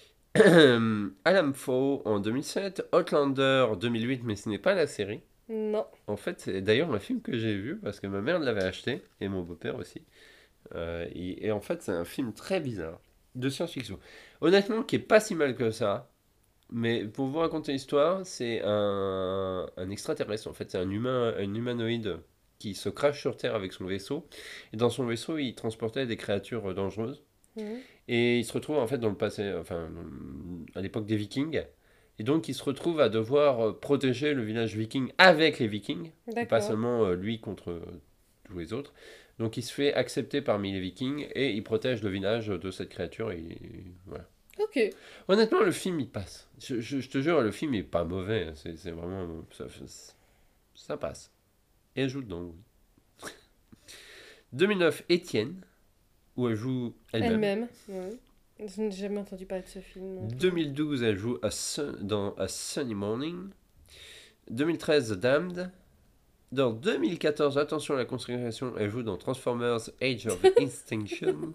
Alan Foe en deux mille sept, Outlander deux mille huit, mais ce n'est pas la série. Non. En fait, c'est d'ailleurs un film que j'ai vu parce que ma mère l'avait acheté et mon beau-père aussi. Euh, et, et en fait, c'est un film très bizarre de science-fiction. Honnêtement, qui est pas si mal que ça. Mais pour vous raconter l'histoire, c'est un, un extraterrestre. En fait, c'est un humain, un humanoïde qui se crache sur Terre avec son vaisseau. Et dans son vaisseau, il transportait des créatures dangereuses. Mhm. Et il se retrouve en fait dans le passé, enfin à l'époque des Vikings. Et donc il se retrouve à devoir euh, protéger le village viking avec les Vikings, et pas D'accord. seulement euh, lui contre euh, tous les autres. Donc il se fait accepter parmi les Vikings et il protège le village de cette créature. Et, et voilà. Ok. Honnêtement, le film il passe. Je, je- je te jure, le film il est pas mauvais. C'est c'est vraiment ça, ça passe. Et elle joue dedans. Oui. deux mille neuf, Étienne, où elle joue elle-même. Elle-même. Ouais. Je n'ai jamais entendu parler de ce film. non plus. deux mille douze, elle joue à Sun- dans A Sunny Morning. deux mille treize, The Damned. Dans deux mille quatorze, attention à la consécration, elle joue dans Transformers Age of Extinction.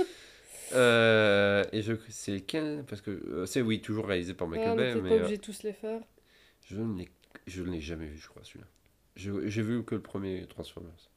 Euh, et je c'est lequel parce que euh, c'est oui toujours réalisé par Ouais, Michael on Bay, n'était mais pas euh, obligé de tous les faire. je ne l'ai je ne l'ai jamais vu, je crois, celui-là. Je- J'ai vu que le premier Transformers.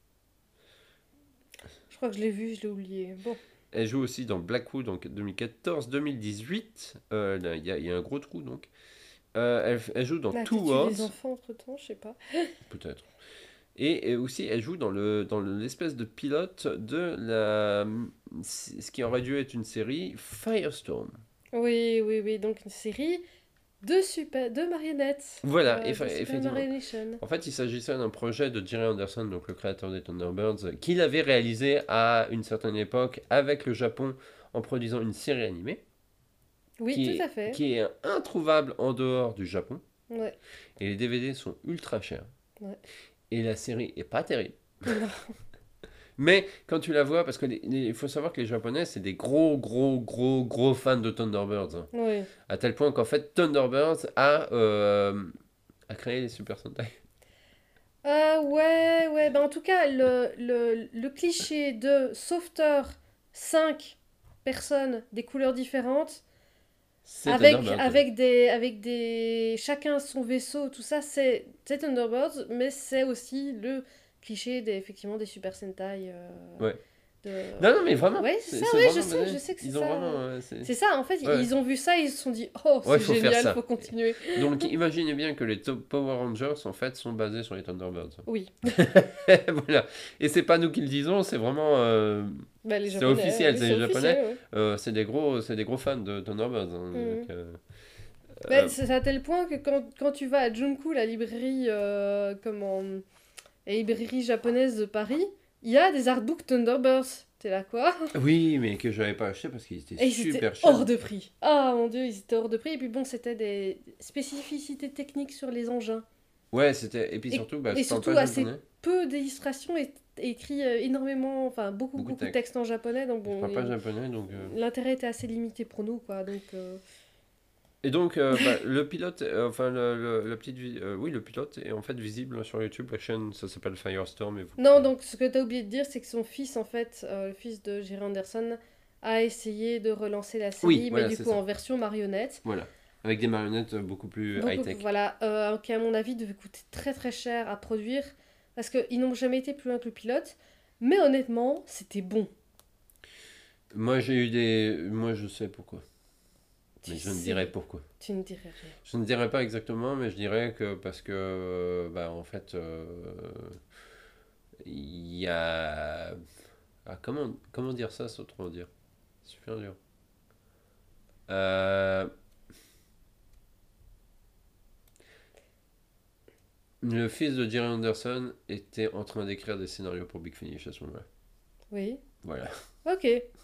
Je crois que je l'ai vu, je l'ai oublié. Bon. Elle joue aussi dans Blackwood en deux mille quatorze, deux mille dix-huit. Euh, là, Il y, a- il y a un gros trou donc. Euh, elle, elle joue dans Là, Two tu tues Worlds, des enfants entre temps, je sais pas. peut-être. Et, et aussi, elle joue dans le dans le- l'espèce de pilote de la ce qui aurait dû être une série Firestorm. Oui, oui, oui. Donc une série de super, de marionnettes, Voilà, euh, effe- de Super effectivement. Marionation. En fait, il s'agissait d'un projet de Jerry Anderson, donc le créateur des Thunderbirds, qu'il avait réalisé à une certaine époque avec le Japon en produisant une série animée Oui, qui tout est, à fait. qui est introuvable en dehors du Japon. Ouais, Et les D V D sont ultra chers. ouais. Et la série est pas terrible. Non. Mais quand tu la vois, parce qu'il faut savoir que les Japonais, c'est des gros, gros, gros, gros fans de Thunderbirds, hein. Oui. À tel point qu'en fait, Thunderbirds a, euh, a créé les Super Sentai. Euh, ouais, ouais. Bah, en tout cas, le, le, le cliché de sauveteur, cinq personnes, des couleurs différentes, C'est avec, Thunderbirds. avec des, avec des, chacun son vaisseau, tout ça, c'est c'est Thunderbirds, mais c'est aussi le cliché des, effectivement, des Super Sentai. euh, Ouais. Non, non, mais de... vraiment. Ouais, c'est C'est ça, c'est ouais, je vraiment sais, basé. je sais que c'est Ils ont ça. vraiment. euh, c'est- C'est ça, en fait, Ouais. ils ont vu ça, ils se sont dit, oh, Ouais, c'est faut faire génial, ça. faut continuer. Donc imaginez bien que les Top Power Rangers en fait sont basés sur les Thunderbirds. Oui, Voilà. Et c'est pas nous qui le disons, c'est vraiment euh, bah, les c'est Japonais, officiel, oui, c'est c'est les Japonais. officiel, ouais. Euh, c'est des gros, c'est des gros fans de Thunderbirds, hein. Mhm. Donc, euh, Bah, euh, c'est à tel point que quand, quand tu vas à Junku, la librairie, euh, comment, la librairie japonaise de Paris, il y a des artbooks Thunderbirds. T'es là quoi? oui, mais que j'avais pas acheté parce qu'ils étaient Et ils étaient super chers. hors de prix. Ah mon dieu, ils étaient hors de prix. Et puis bon, c'était des spécificités techniques sur les engins. Ouais, c'était. Et puis Et, surtout, bah, et je parle surtout pas assez japonais. peu d'illustrations et écrit euh, énormément, enfin beaucoup Beaucoup de beaucoup de textes. textes en japonais. Donc Je bon, parle pas les- japonais, donc. euh, l'intérêt était assez limité pour nous, quoi. Donc euh, Et donc, euh, bah, le pilote, euh, enfin, le, le- la petite, vi- euh, oui, le pilote est en fait visible sur YouTube. La chaîne, ça s'appelle Firestorm. Et vous non, pouvez- donc ce que tu as oublié de dire, c'est que son fils, en fait, euh, le fils de Jerry Anderson, a essayé de relancer la série, Oui, mais voilà, du c'est coup ça. en version marionnette. Voilà. Avec des marionnettes euh, beaucoup plus Donc high-tech. voilà, euh, qui à mon avis devait coûter très très cher à produire, parce qu'ils n'ont jamais été plus loin que le pilote. Mais honnêtement, c'était bon. Moi, j'ai eu des. Moi, je sais pourquoi. Tu Mais je ne sais, dirai pourquoi. tu ne dirais rien. Je ne dirai pas exactement, mais je dirais que parce que, euh, bah, en fait, euh, il y a. Ah, comment, comment dire ça sans trop dire? C'est super dur. Euh, le fils de Jerry Anderson était en train d'écrire des scénarios pour Big Finish à ce moment-là. Oui. Voilà. Ok.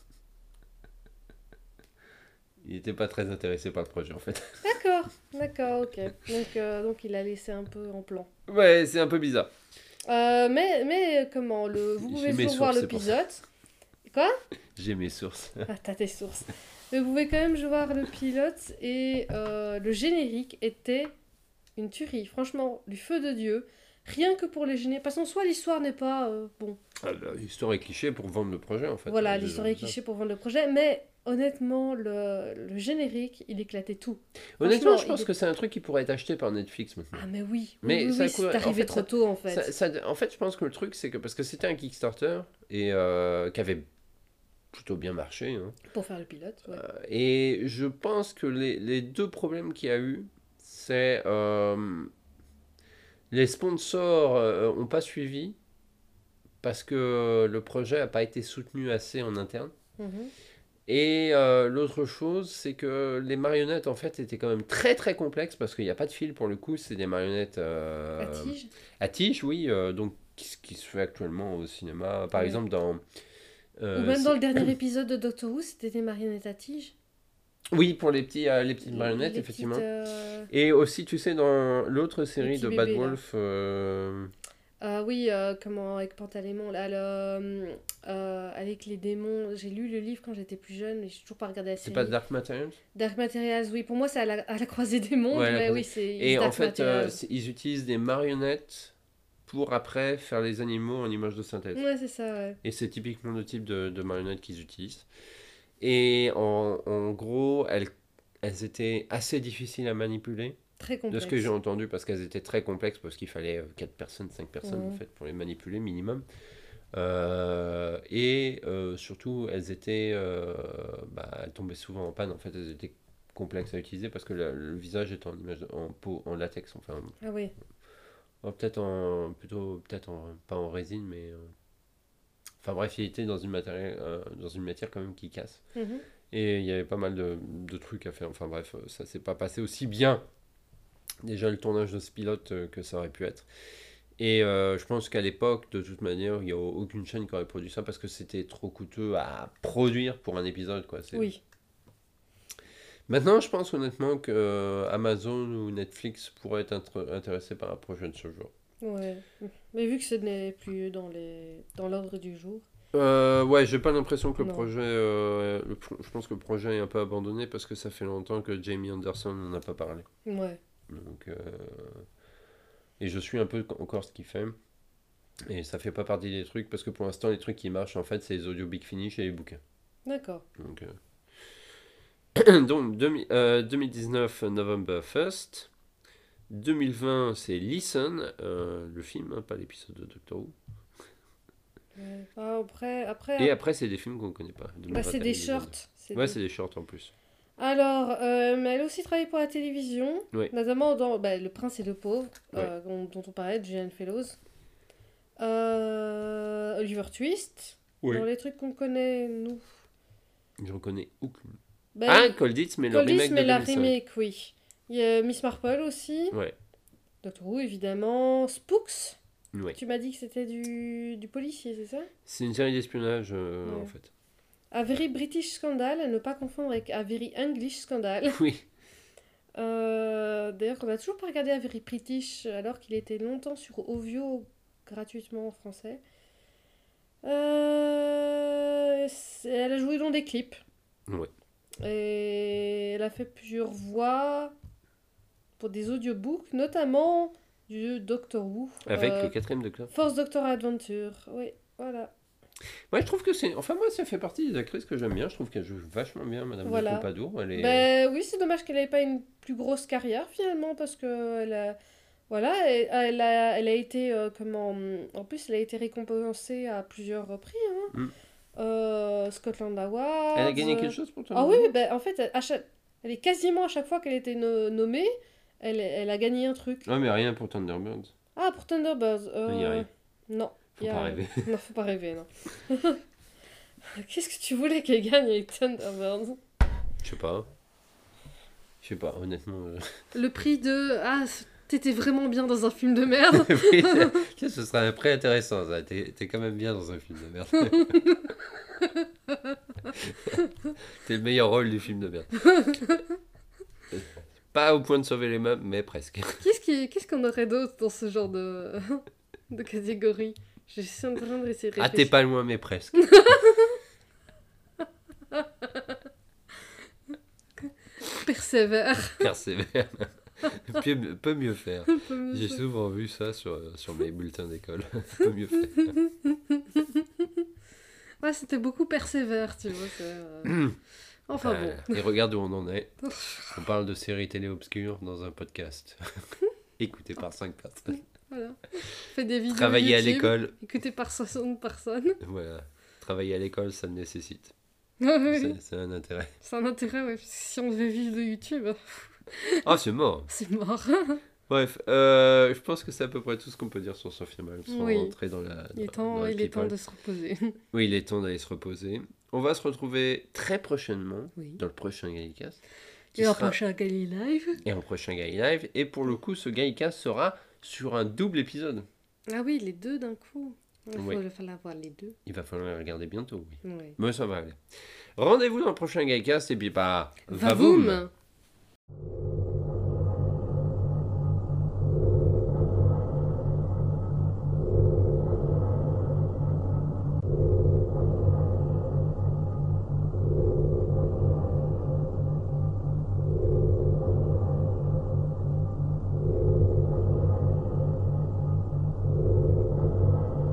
Il n'était pas très intéressé par le projet en fait. D'accord. D'accord, ok. Donc, euh, donc il a laissé un peu en plan. Ouais, c'est un peu bizarre. Euh, mais, mais comment le, vous J'ai pouvez mes toujours voir sources, c'est pour ça. l'épisode. Quoi? J'ai mes sources. Ah, t'as tes sources. Mais vous pouvez quand même voir le pilote et euh, le générique était une tuerie. Franchement, du feu de Dieu. Rien que pour les génériques. Parce qu'en soi, l'histoire n'est pas euh, bon. Ah, l'histoire est cliché pour vendre le projet en fait. Voilà, Les gens l'histoire est disent ça. cliché pour vendre le projet. Mais honnêtement, le, le générique, il éclatait tout. Honnêtement, Franchement, je pense il est- que c'est un truc qui pourrait être acheté par Netflix maintenant. Ah, mais oui. Mais oui, oui, ça oui, coûte- c'est en arrivé fait, trop ça- tôt, en fait. Ça- ça- en fait, je pense que le truc, c'est que parce que c'était un Kickstarter et euh, qui avait plutôt bien marché, hein. Pour faire le pilote, ouais. Euh, et je pense que les, les deux problèmes qu'il y a eu, c'est euh, les sponsors n'ont pas suivi parce que le projet n'a pas été soutenu assez en interne. Mhm. Et euh, l'autre chose, c'est que les marionnettes, en fait, étaient quand même très très complexes parce qu'il n'y a pas de fil pour le coup, c'est des marionnettes euh, La tige. à tige, oui, euh, donc qui, ce qui se fait actuellement au cinéma. Par Ouais. exemple, dans. euh, Ou même c'est- dans le dernier épisode de Doctor Who, c'était des marionnettes à tige. Oui, pour les, petits, euh, les petites marionnettes, Les effectivement. petites, euh, Et aussi, tu sais, dans l'autre série petits de Bad bébés, là. Wolf, euh, Ah oui, euh, comment, avec Pantalémon, là, le, euh, avec les démons. J'ai lu le livre quand j'étais plus jeune, mais j'ai toujours pas regardé la c'est série. pas Dark Materials? Dark Materials, oui, pour moi c'est à la, à la croisée des mondes, Ouais, la mais croisée. oui, c'est Et en Dark fait, euh, Materials. c'est- ils utilisent des marionnettes pour après faire les animaux en images de synthèse. Ouais, c'est ça, ouais. Et c'est typiquement le type de, de marionnettes qu'ils utilisent. Et en, en gros, elles, elles étaient assez difficiles à manipuler, Très de complexe. ce que j'ai entendu, parce qu'elles étaient très complexes, parce qu'il fallait euh, quatre personnes, cinq personnes en Mhm. fait, pour les manipuler minimum. Euh, et euh, surtout, elles étaient, euh, bah, elles tombaient souvent en panne. En fait, elles étaient complexes à utiliser parce que le, le visage est en image, de- en peau, en latex, enfin Ah oui. Oh, peut-être en, plutôt, peut-être en, pas en résine, mais... euh, Enfin bref, il était dans une matière, euh, dans une matière quand même qui casse. Mhm. Et il y avait pas mal de, de trucs à faire. Enfin bref, euh, ça s'est pas passé aussi bien. Déjà le tournage de ce pilote euh, que ça aurait pu être. Et euh, je pense qu'à l'époque, de toute manière, il n'y a aucune chaîne qui aurait produit ça parce que c'était trop coûteux à produire pour un épisode, quoi. C'est... Oui. Maintenant, je pense honnêtement que euh, Amazon ou Netflix pourraient être intre- intéressés par un projet de ce genre. Ouais. Mais vu que ce n'est plus dans les dans l'ordre du jour. Euh, ouais, j'ai pas l'impression que le Non. projet. Euh, le pro- je pense que le projet est un peu abandonné parce que ça fait longtemps que Jamie Anderson n'en a pas parlé. Ouais. Donc, euh, et je suis un peu encore ce qu'il fait. Et ça fait pas partie des trucs parce que pour l'instant, les trucs qui marchent en fait, c'est les audio Big Finish et les bouquins. D'accord. Donc, euh, donc deux mille euh, deux mille dix-neuf, November first. deux mille vingt, c'est Listen, euh, le film, hein, pas l'épisode de Doctor Who. Ouais. Ah, après, après, Et après, c'est des films qu'on connaît pas. bah, c'est des deux mille vingt et deux mille vingt-deux. shorts. C'est Ouais, des- c'est des shorts en plus. Alors, euh, mais elle a aussi travaillé pour la télévision, Oui. notamment dans bah, Le Prince et le Pauvre, Ouais. euh, dont, dont on parlait, de Gillian Fellows. Euh, Oliver Twist, Oui. dans les trucs qu'on connaît, nous. J'en connais aucune. Bah, Ah, Cold It, mais le Coldis, remake mais de la deux mille cinq. remake, oui. Il y a Miss Marple aussi, Ouais, Doctor Who évidemment, Spooks. ouais. Tu m'as dit que c'était du, du policier, c'est ça? C'est une série d'espionnage euh, Ouais. en fait. A Very British Scandal, à ne pas confondre avec A Very English Scandal. Oui. Euh, D'ailleurs, on n'a toujours pas regardé A Very British alors qu'il était longtemps sur Ovio gratuitement en français. Euh, c'est- Elle a joué dans des clips Ouais. et elle a fait plusieurs voix pour des audiobooks, notamment du Doctor Who. Avec euh, le quatrième Docteur. Force Doctor Adventure. Oui, voilà. Ouais, je trouve que c'est. Enfin, moi, ça fait partie des actrices que j'aime bien. Je trouve qu'elle joue vachement bien, Madame Voilà. de Pompadour. Elle est. Ben oui, c'est dommage qu'elle n'ait pas une plus grosse carrière finalement parce que elle a, voilà, elle, elle a, elle a été euh, comment, en plus elle a été récompensée à plusieurs reprises. Hein. Mm. Euh, Scotland Awards. Elle a gagné euh, quelque chose pour toi? Ah oui, oui, ben en fait, à chaque, elle est quasiment à chaque fois qu'elle était no- nommée, elle, elle a gagné un truc. Ouais, mais rien pour Thunderbirds. Ah, pour Thunderbirds. euh, Il y a rien. Non. Faut il y a pas rien. rêver. Non, faut pas rêver, non. Qu'est-ce que tu voulais qu'elle gagne avec Thunderbirds? Je sais pas. Je sais pas, honnêtement. euh. Le prix de... Ah, t'étais vraiment bien dans un film de merde. Oui, ça- ça, ce serait après intéressant, ça. T'es t'es quand même bien dans un film de merde. T'es le meilleur rôle du film de merde. Pas au point de sauver les meubles, mais presque. Qu'est-ce qui- qu'est-ce qu'on aurait d'autre dans ce genre de, de catégorie? Je suis en train de essayer de Ah, t'es réfléchir. pas loin, mais presque. Persévère. Persévère. Peut, peut mieux faire. Un peu mieux J'ai ça. souvent vu ça sur, sur mes bulletins d'école. Peut mieux faire. Ouais, c'était beaucoup persévère, tu vois. c'est, euh, Enfin Voilà. bon. Et regarde où on en est. On parle de séries télé obscures dans un podcast. Écouté par cinq personnes. Voilà. Fait des vidéos Travailler à YouTube, l'école. écouté par soixante personnes. Voilà. Travailler à l'école, ça le nécessite. Ah oui, C'est- C'est un intérêt. c'est un intérêt, ouais. Parce que si on devait vivre de YouTube, Ah, c'est mort. c'est mort. Bref, euh, je pense que c'est à peu près tout ce qu'on peut dire sur Sophia Myles sans Oui. rentrer dans la. Il est dans- temps, dans les il est temps people. de se reposer. Oui, il est temps d'aller se reposer. On va se retrouver très prochainement Oui. dans le prochain Gaïcast. qui Et un sera- prochain Gali Live. Et un prochain Gaï Live. Et pour le coup, ce Gaïcast sera sur un double épisode. Ah oui, les deux d'un coup. Il Oui. faut il falloir voir les deux. Il va falloir les regarder bientôt, oui. Ouais. Mais ça va aller. Rendez-vous dans le prochain Gaïcast et puis bah, Vavoom. vavoom.